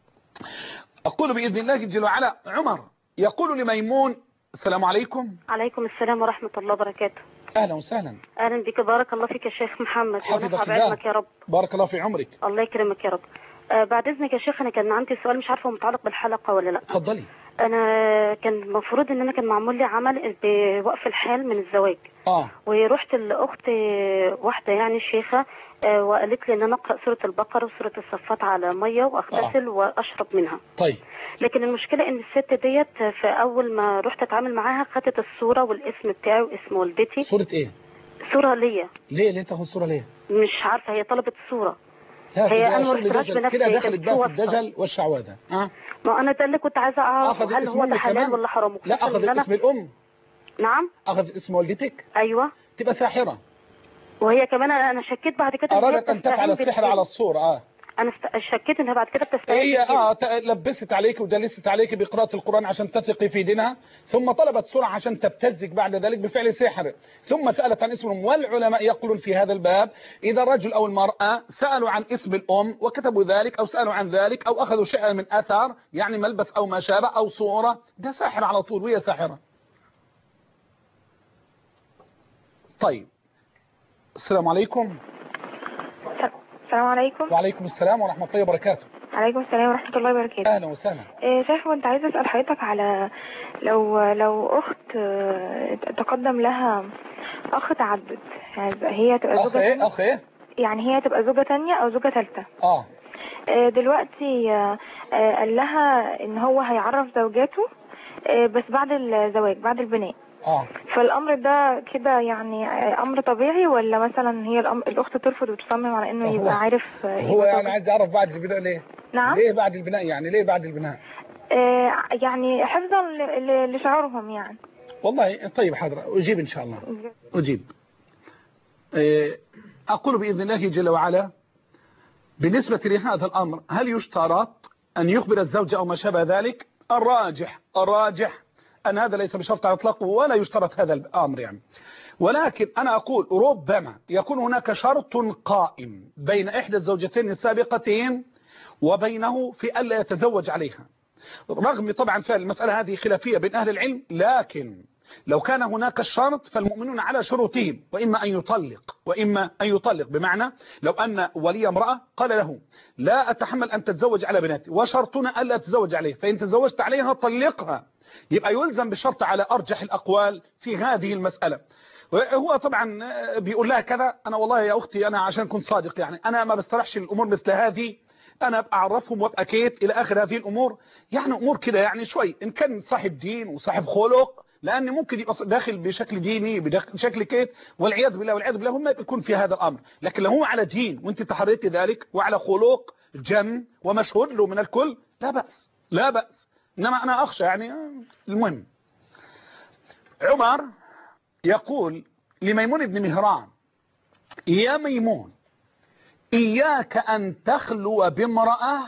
أقول بإذن الله جل وعلا: عمر يقول لميمون: السلام عليكم. عليكم السلام ورحمة الله وبركاته. أهلا وسهلا. أهلا بك، بارك الله فيك يا شيخ محمد، حفظك الله يا رب. بارك الله في عمرك. الله يكرمك يا رب. بعد إذنك يا شيخ، أنا كان عندي سؤال مش عارفة متعلق بالحلقة ولا لا. اتفضلي. أنا كان المفروض إن أنا كان معمول لي عمل بوقف الحال من الزواج. ورحت لأخت واحدة يعني شيخة، وقالت لي إن أنا أقرأ سورة البقرة وسورة الصفات على مية وأغتسل وأشرب منها. طيب. لكن المشكلة إن الست ديت في أول ما رحت أتعامل معاها خدت الصورة والاسم بتاعي واسم والدتي. صورة إيه؟ صورة ليا. ليه تاخد صورة ليه؟ مش عارفة، هي طلبت الصورة. هي أنا ما رحتلهاش بنفسي كده، دخلت بقى في الدجل والشعوذة. ما أنا ده اللي كنت عايزة أعرف، هل هو ده حلال ولا حرام؟ لا، أخذ اسم الأم. نعم. أخذ اسم والدتك. أيوة. تبقى ساحرة. وهي كمان أنا شكيت بعد كده أرادت أن تفعل السحر على الصورة. أنا شكيت إنها بعد كده بتستعين. هي لبست عليك ودلست عليك بقراءة القرآن عشان تثقي في دينها، ثم طلبت سرعة عشان تبتزك بعد ذلك بفعل سحر، ثم سألت عن اسمهم. والعلماء يقولون في هذا الباب: إذا الرجل أو المرأة سألوا عن اسم الأم وكتبوا ذلك أو سألوا عن ذلك أو أخذوا شيئا من أثر يعني ملبس أو ما شابه أو صورة، ده ساحر على طول وهي ساحرة. طيب، السلام عليكم. السلام عليكم. وعليكم السلام ورحمة الله وبركاته. عليكم السلام ورحمة الله وبركاته. أهلا وسهلا. شيخ، كنت عايزة أسأل حضرتك على لو أخت تقدم لها أخ تعدد، يعني هي تبقى زوجة أخ إيه؟ يعني هي تبقى زوجة تانية أو زوجة ثالثة. دلوقتي قال لها إن هو هيعرف زوجاته بس بعد الزواج، بعد البناء. فالامر ده كده يعني امر طبيعي، ولا مثلا هي الاخت ترفض وتصمم على انه يبقى عارف؟ هو يعني عايز يعرف بعد البناء ليه؟ نعم. ليه بعد البناء؟ يعني ليه بعد البناء؟ يعني حفظا لشعورهم يعني. والله طيب، حاضر، اجيب ان شاء الله. اجيب. اقول باذن الله جل وعلا: بالنسبه لهذا الامر، هل يشترط ان يخبر الزوج او ما شابه ذلك؟ الراجح أن هذا ليس بشرط على إطلاقه، ولا يشترط هذا الأمر يعني. ولكن أنا أقول ربما يكون هناك شرط قائم بين إحدى الزوجتين السابقتين وبينه في ألا يتزوج عليها، رغم طبعا فالمسألة هذه خلافية بين أهل العلم، لكن لو كان هناك الشرط فالمؤمنون على شروطهم، وإما أن يطلق بمعنى لو أن ولي امرأة قال له: لا أتحمل أن تتزوج على بناتي وشرطنا ألا تتزوج عليه، فإن تزوجت عليها طلقها، يبقى يلزم بشرط على أرجح الأقوال في هذه المسألة. هو طبعا بيقول لها كذا، أنا والله يا أختي أنا عشان كنت صادق يعني أنا ما بسترحش الأمور مثل هذه، أنا أبقى أعرفهم وأبقى كيت إلى آخر هذه الأمور، يعني أمور كده يعني شوي إن كان صاحب دين وصاحب خلق، لأن ممكن يبقى داخل بشكل ديني بشكل كيت والعياذ بالله والعياذ بالله هم يكون في هذا الأمر. لكن لو هو على دين وأنت تحريت ذلك وعلى خلق جم ومشهود له من الكل لا بأس لا بأس. إنما أنا أخشى يعني. المهم عمر يقول لميمون بن مهران: يا ميمون إياك أن تخلو بامرأة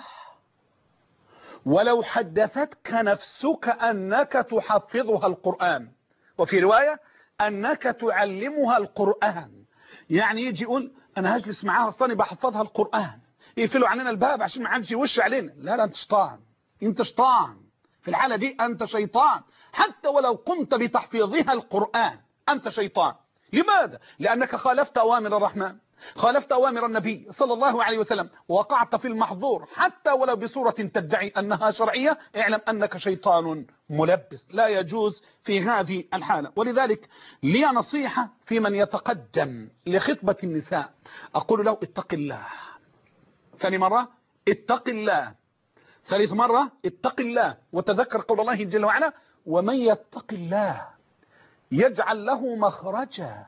ولو حدثتك نفسك أنك تحفظها القرآن، وفي رواية أنك تعلمها القرآن. يعني يجي يقول أنا هجلس معاها أصلا بحفظها القرآن، يقفلوا علينا الباب عشان ما حدش يوش علينا. لا لا، أنت شيطان، أنت شيطان في الحالة دي، أنت شيطان حتى ولو قمت بتحفيظها القرآن أنت شيطان. لماذا؟ لأنك خالفت أوامر الرحمن، خالفت أوامر النبي صلى الله عليه وسلم، وقعت في المحظور حتى ولو بصورة تدعي أنها شرعية. اعلم أنك شيطان ملبس، لا يجوز في هذه الحالة. ولذلك لي نصيحة في من يتقدم لخطبة النساء، أقول له اتق الله. ثاني مرة اتق الله. ثالث مرة اتق الله، وتذكر قول الله جل وعلا: ومن يتق الله يجعل له مخرجا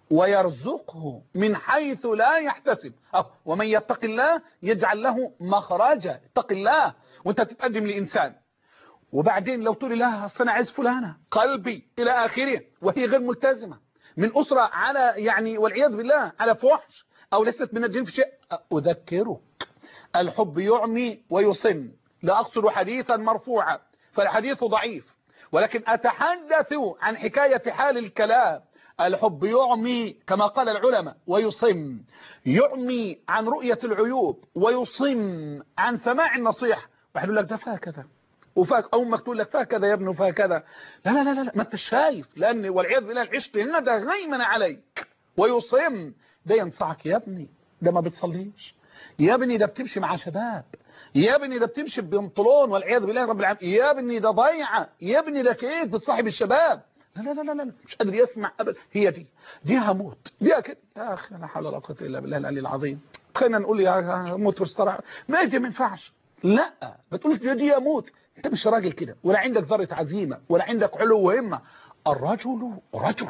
ويرزقه من حيث لا يحتسب. ومن يتق الله يجعل له مخرجا. اتق الله وانت تتقدم لإنسان، وبعدين لو تقول لها اصل انا عايز فلانة قلبي الى اخره وهي غير ملتزمة من أسرة على يعني والعياذ بالله على فحش او ليست من الجن في شيء، اذكرك الحب يعمي ويصم. لا اقصد حديثا مرفوعا فالحديث ضعيف، ولكن اتحدث عن حكاية حال الكلام. الحب يعمي كما قال العلماء ويصم، يعمي عن رؤية العيوب ويصم عن سماع النصيحة. واحد يقول لك ده فيها كذا وفاك، او امك تقول لك فيها كذا يا ابني وفيها كذا. لا لا لا لا، ما انت شايف، لان والعياذ بالله العشق هنا ده غيمن عليك. ويصم ده ينصحك: يا ابني ده ما بتصليش، يا ابني ده بتمشي مع شباب، يا ابني ده بتمشي ببنطلون والعياذ بالله رب العالمين، يا ابني ده ضيعه، يا ابني ده كيف بتصاحب الشباب. لا لا لا لا، مش قادر يسمع ابدا. هي دي هموت، دي كده يا اخي. لا حول ولا قوه الا بالله العلي العظيم. خلينا نقول يا هموت في الصراع، ما ينفعش. لا ما تقولش دي هموت، انت مش راجل كده، ولا عندك ذره عزيمه، ولا عندك علو همه. الرجل رجل،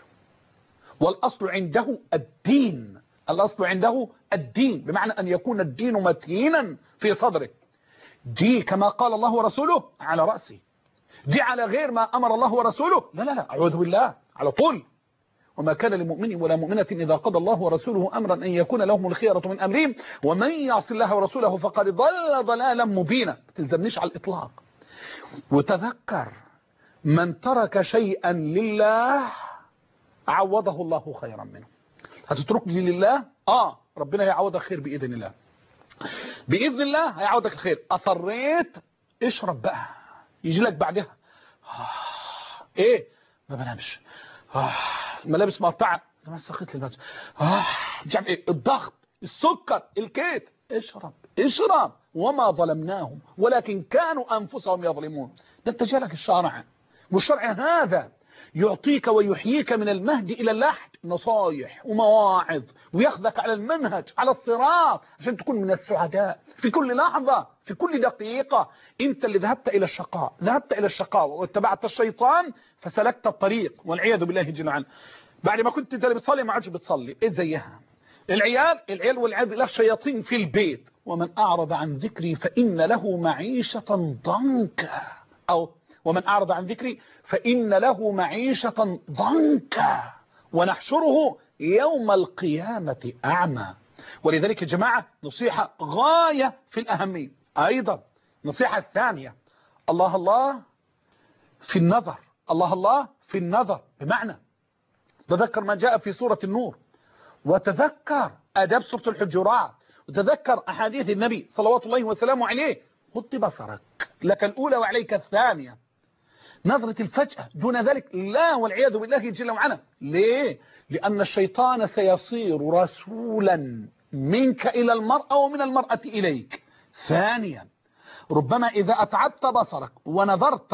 والاصل عنده الدين. الاصل عنده الدين بمعنى ان يكون الدين متينا في صدره. دي كما قال الله ورسوله على رأسه، دي على غير ما أمر الله ورسوله لا لا لا، أعوذ بالله على طول. وما كان لمؤمن ولا مؤمنة إذا قضى الله ورسوله أمرا أن يكون لهم الخيرة من أمرهم ومن يعص الله ورسوله فقد ضل ضلالا مبينا. ما تلزمنيش على الإطلاق. وتذكر من ترك شيئا لله عوضه الله خيرا منه. هتترك لي لله ربنا يعوضك خير بإذن الله، بإذن الله هيعوضك الخير. أصريت اشرب بقى، يجي لك بعدها ايه ما بنامش، الملابس مقطعه، ما استقيت للمسجد، مش عارف ايه، الضغط، السكر، الكيت. اشرب. وما ظلمناهم ولكن كانوا انفسهم يظلمون. ده انت جالك الشرع، والشرع هذا يعطيك ويحييك من المهد إلى اللحد نصايح ومواعظ، وياخذك على المنهج على الصراط عشان تكون من السعداء في كل لحظة في كل دقيقة. انت اللي ذهبت إلى الشقاء واتبعت الشيطان فسلكت الطريق والعياذ بالله جل وعلا. بعد ما كنت انت اللي بتصلي ما عادش بتصلي، ايه زيها. العيال والعياذ بالله شياطين في البيت. ومن أعرض عن ذكري فإن له معيشة ضنكا، أو ومن أعرض عن ذكري فإن له معيشة ضنكا ونحشره يوم القيامة أعمى. ولذلك يا جماعة نصيحة غاية في الأهمية. أيضا نصيحة الثانية: الله في النظر. الله في النظر بمعنى تذكر ما جاء في سورة النور، وتذكر آداب سورة الحجرات، وتذكر أحاديث النبي صلوات الله وسلامه عليه. غض بصرك، لك الأولى وعليك الثانية. نظرة الفجأة دون ذلك لا، والعياذ بالله جل وعلا. ليه؟ لأن الشيطان سيصير رسولا منك إلى المرأة ومن المرأة إليك. ثانيا ربما إذا أتعبت بصرك ونظرت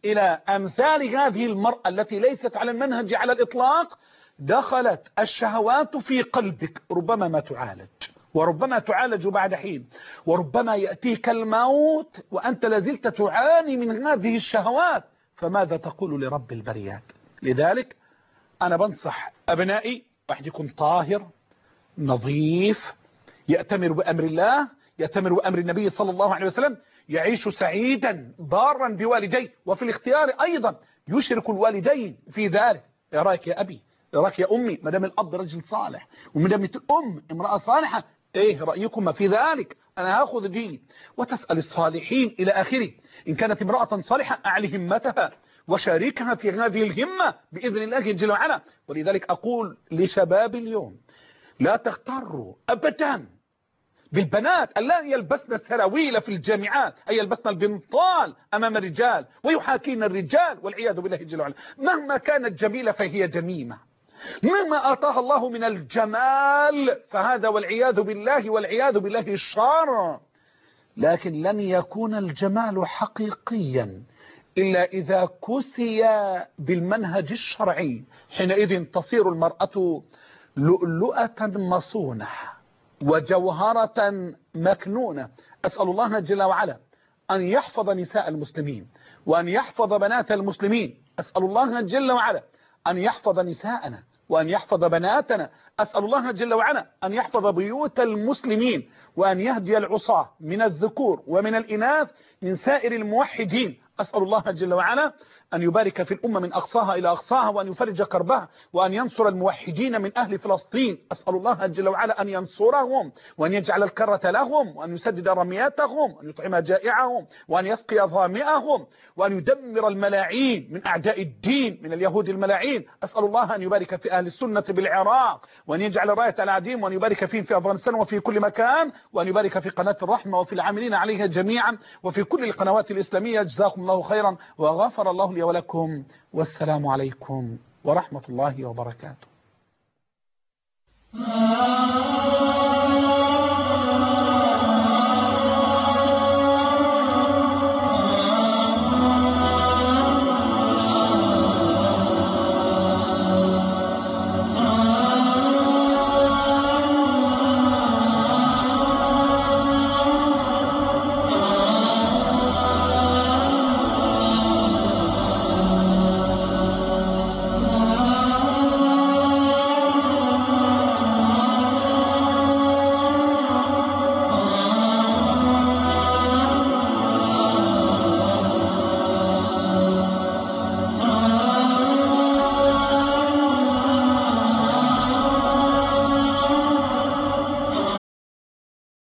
إلى أمثال هذه المرأة التي ليست على المنهج على الإطلاق، دخلت الشهوات في قلبك، ربما ما تعالج، وربما تعالج بعد حين، وربما يأتيك الموت وأنت لازلت تعاني من هذه الشهوات، فماذا تقول لرب البريات؟ لذلك أنا بنصح أبنائي واحد يكون طاهر نظيف، يأتمر بأمر الله، يأتمر بأمر النبي صلى الله عليه وسلم، يعيش سعيدا ضارا بوالديه، وفي الاختيار أيضا يشرك الوالدين في ذلك. يا رأيك يا أبي، يا رأيك يا أمي، مدام الأب رجل صالح ومدام الأم امرأة صالحة، إيه رأيكم في ذلك؟ أنا هاخذ دي. وتسأل الصالحين إلى آخره. إن كانت امرأة صالحة أعلي همتها وشاركها في هذه الهمة بإذن الله جل وعلا. ولذلك أقول لشباب اليوم لا تغتروا أبدا بالبنات ألا يلبسن السراويل في الجامعات، أي يلبسن البنطال أمام الرجال ويحاكين الرجال والعياذ بالله جل وعلا. مهما كانت جميلة فهي جميمة، مهما آتاها الله من الجمال فهذا والعياذ بالله الشر. لكن لن يكون الجمال حقيقيا إلا إذا كسي بالمنهج الشرعي، حينئذ تصير المرأة لؤلؤة مصونة وجوهرة مكنونة. أسأل الله جل وعلا أن يحفظ نساء المسلمين وأن يحفظ بنات المسلمين. أسأل الله جل وعلا أن يحفظ نساءنا وأن يحفظ بناتنا. أسأل الله جل وعلا أن يحفظ بيوت المسلمين وأن يهدي العصاة من الذكور ومن الإناث من سائر الموحدين. أسأل الله جل وعلا أن يبارك في الأمة من أقصاها إلى أقصاها، وأن يفرج كربها، وأن ينصر الموحدين من أهل فلسطين. أسأل الله جل وعلا أن ينصرهم وأن يجعل الكرة لهم وأن يسدد رمياتهم وأن يطعم جائعهم وأن يسقي ظامئهم وأن يدمر الملاعين من أعداء الدين من اليهود الملاعين. أسأل الله أن يبارك في أهل السنة بالعراق وأن يجعل راية العديم وأن يبارك فيهم في أفغانستان وفي كل مكان، وأن يبارك في قناة الرحمة وفي العاملين عليها جميعا وفي كل القنوات الإسلامية. جزاكم الله خيرا وغفر الله لي ولكم، والسلام عليكم ورحمة الله وبركاته.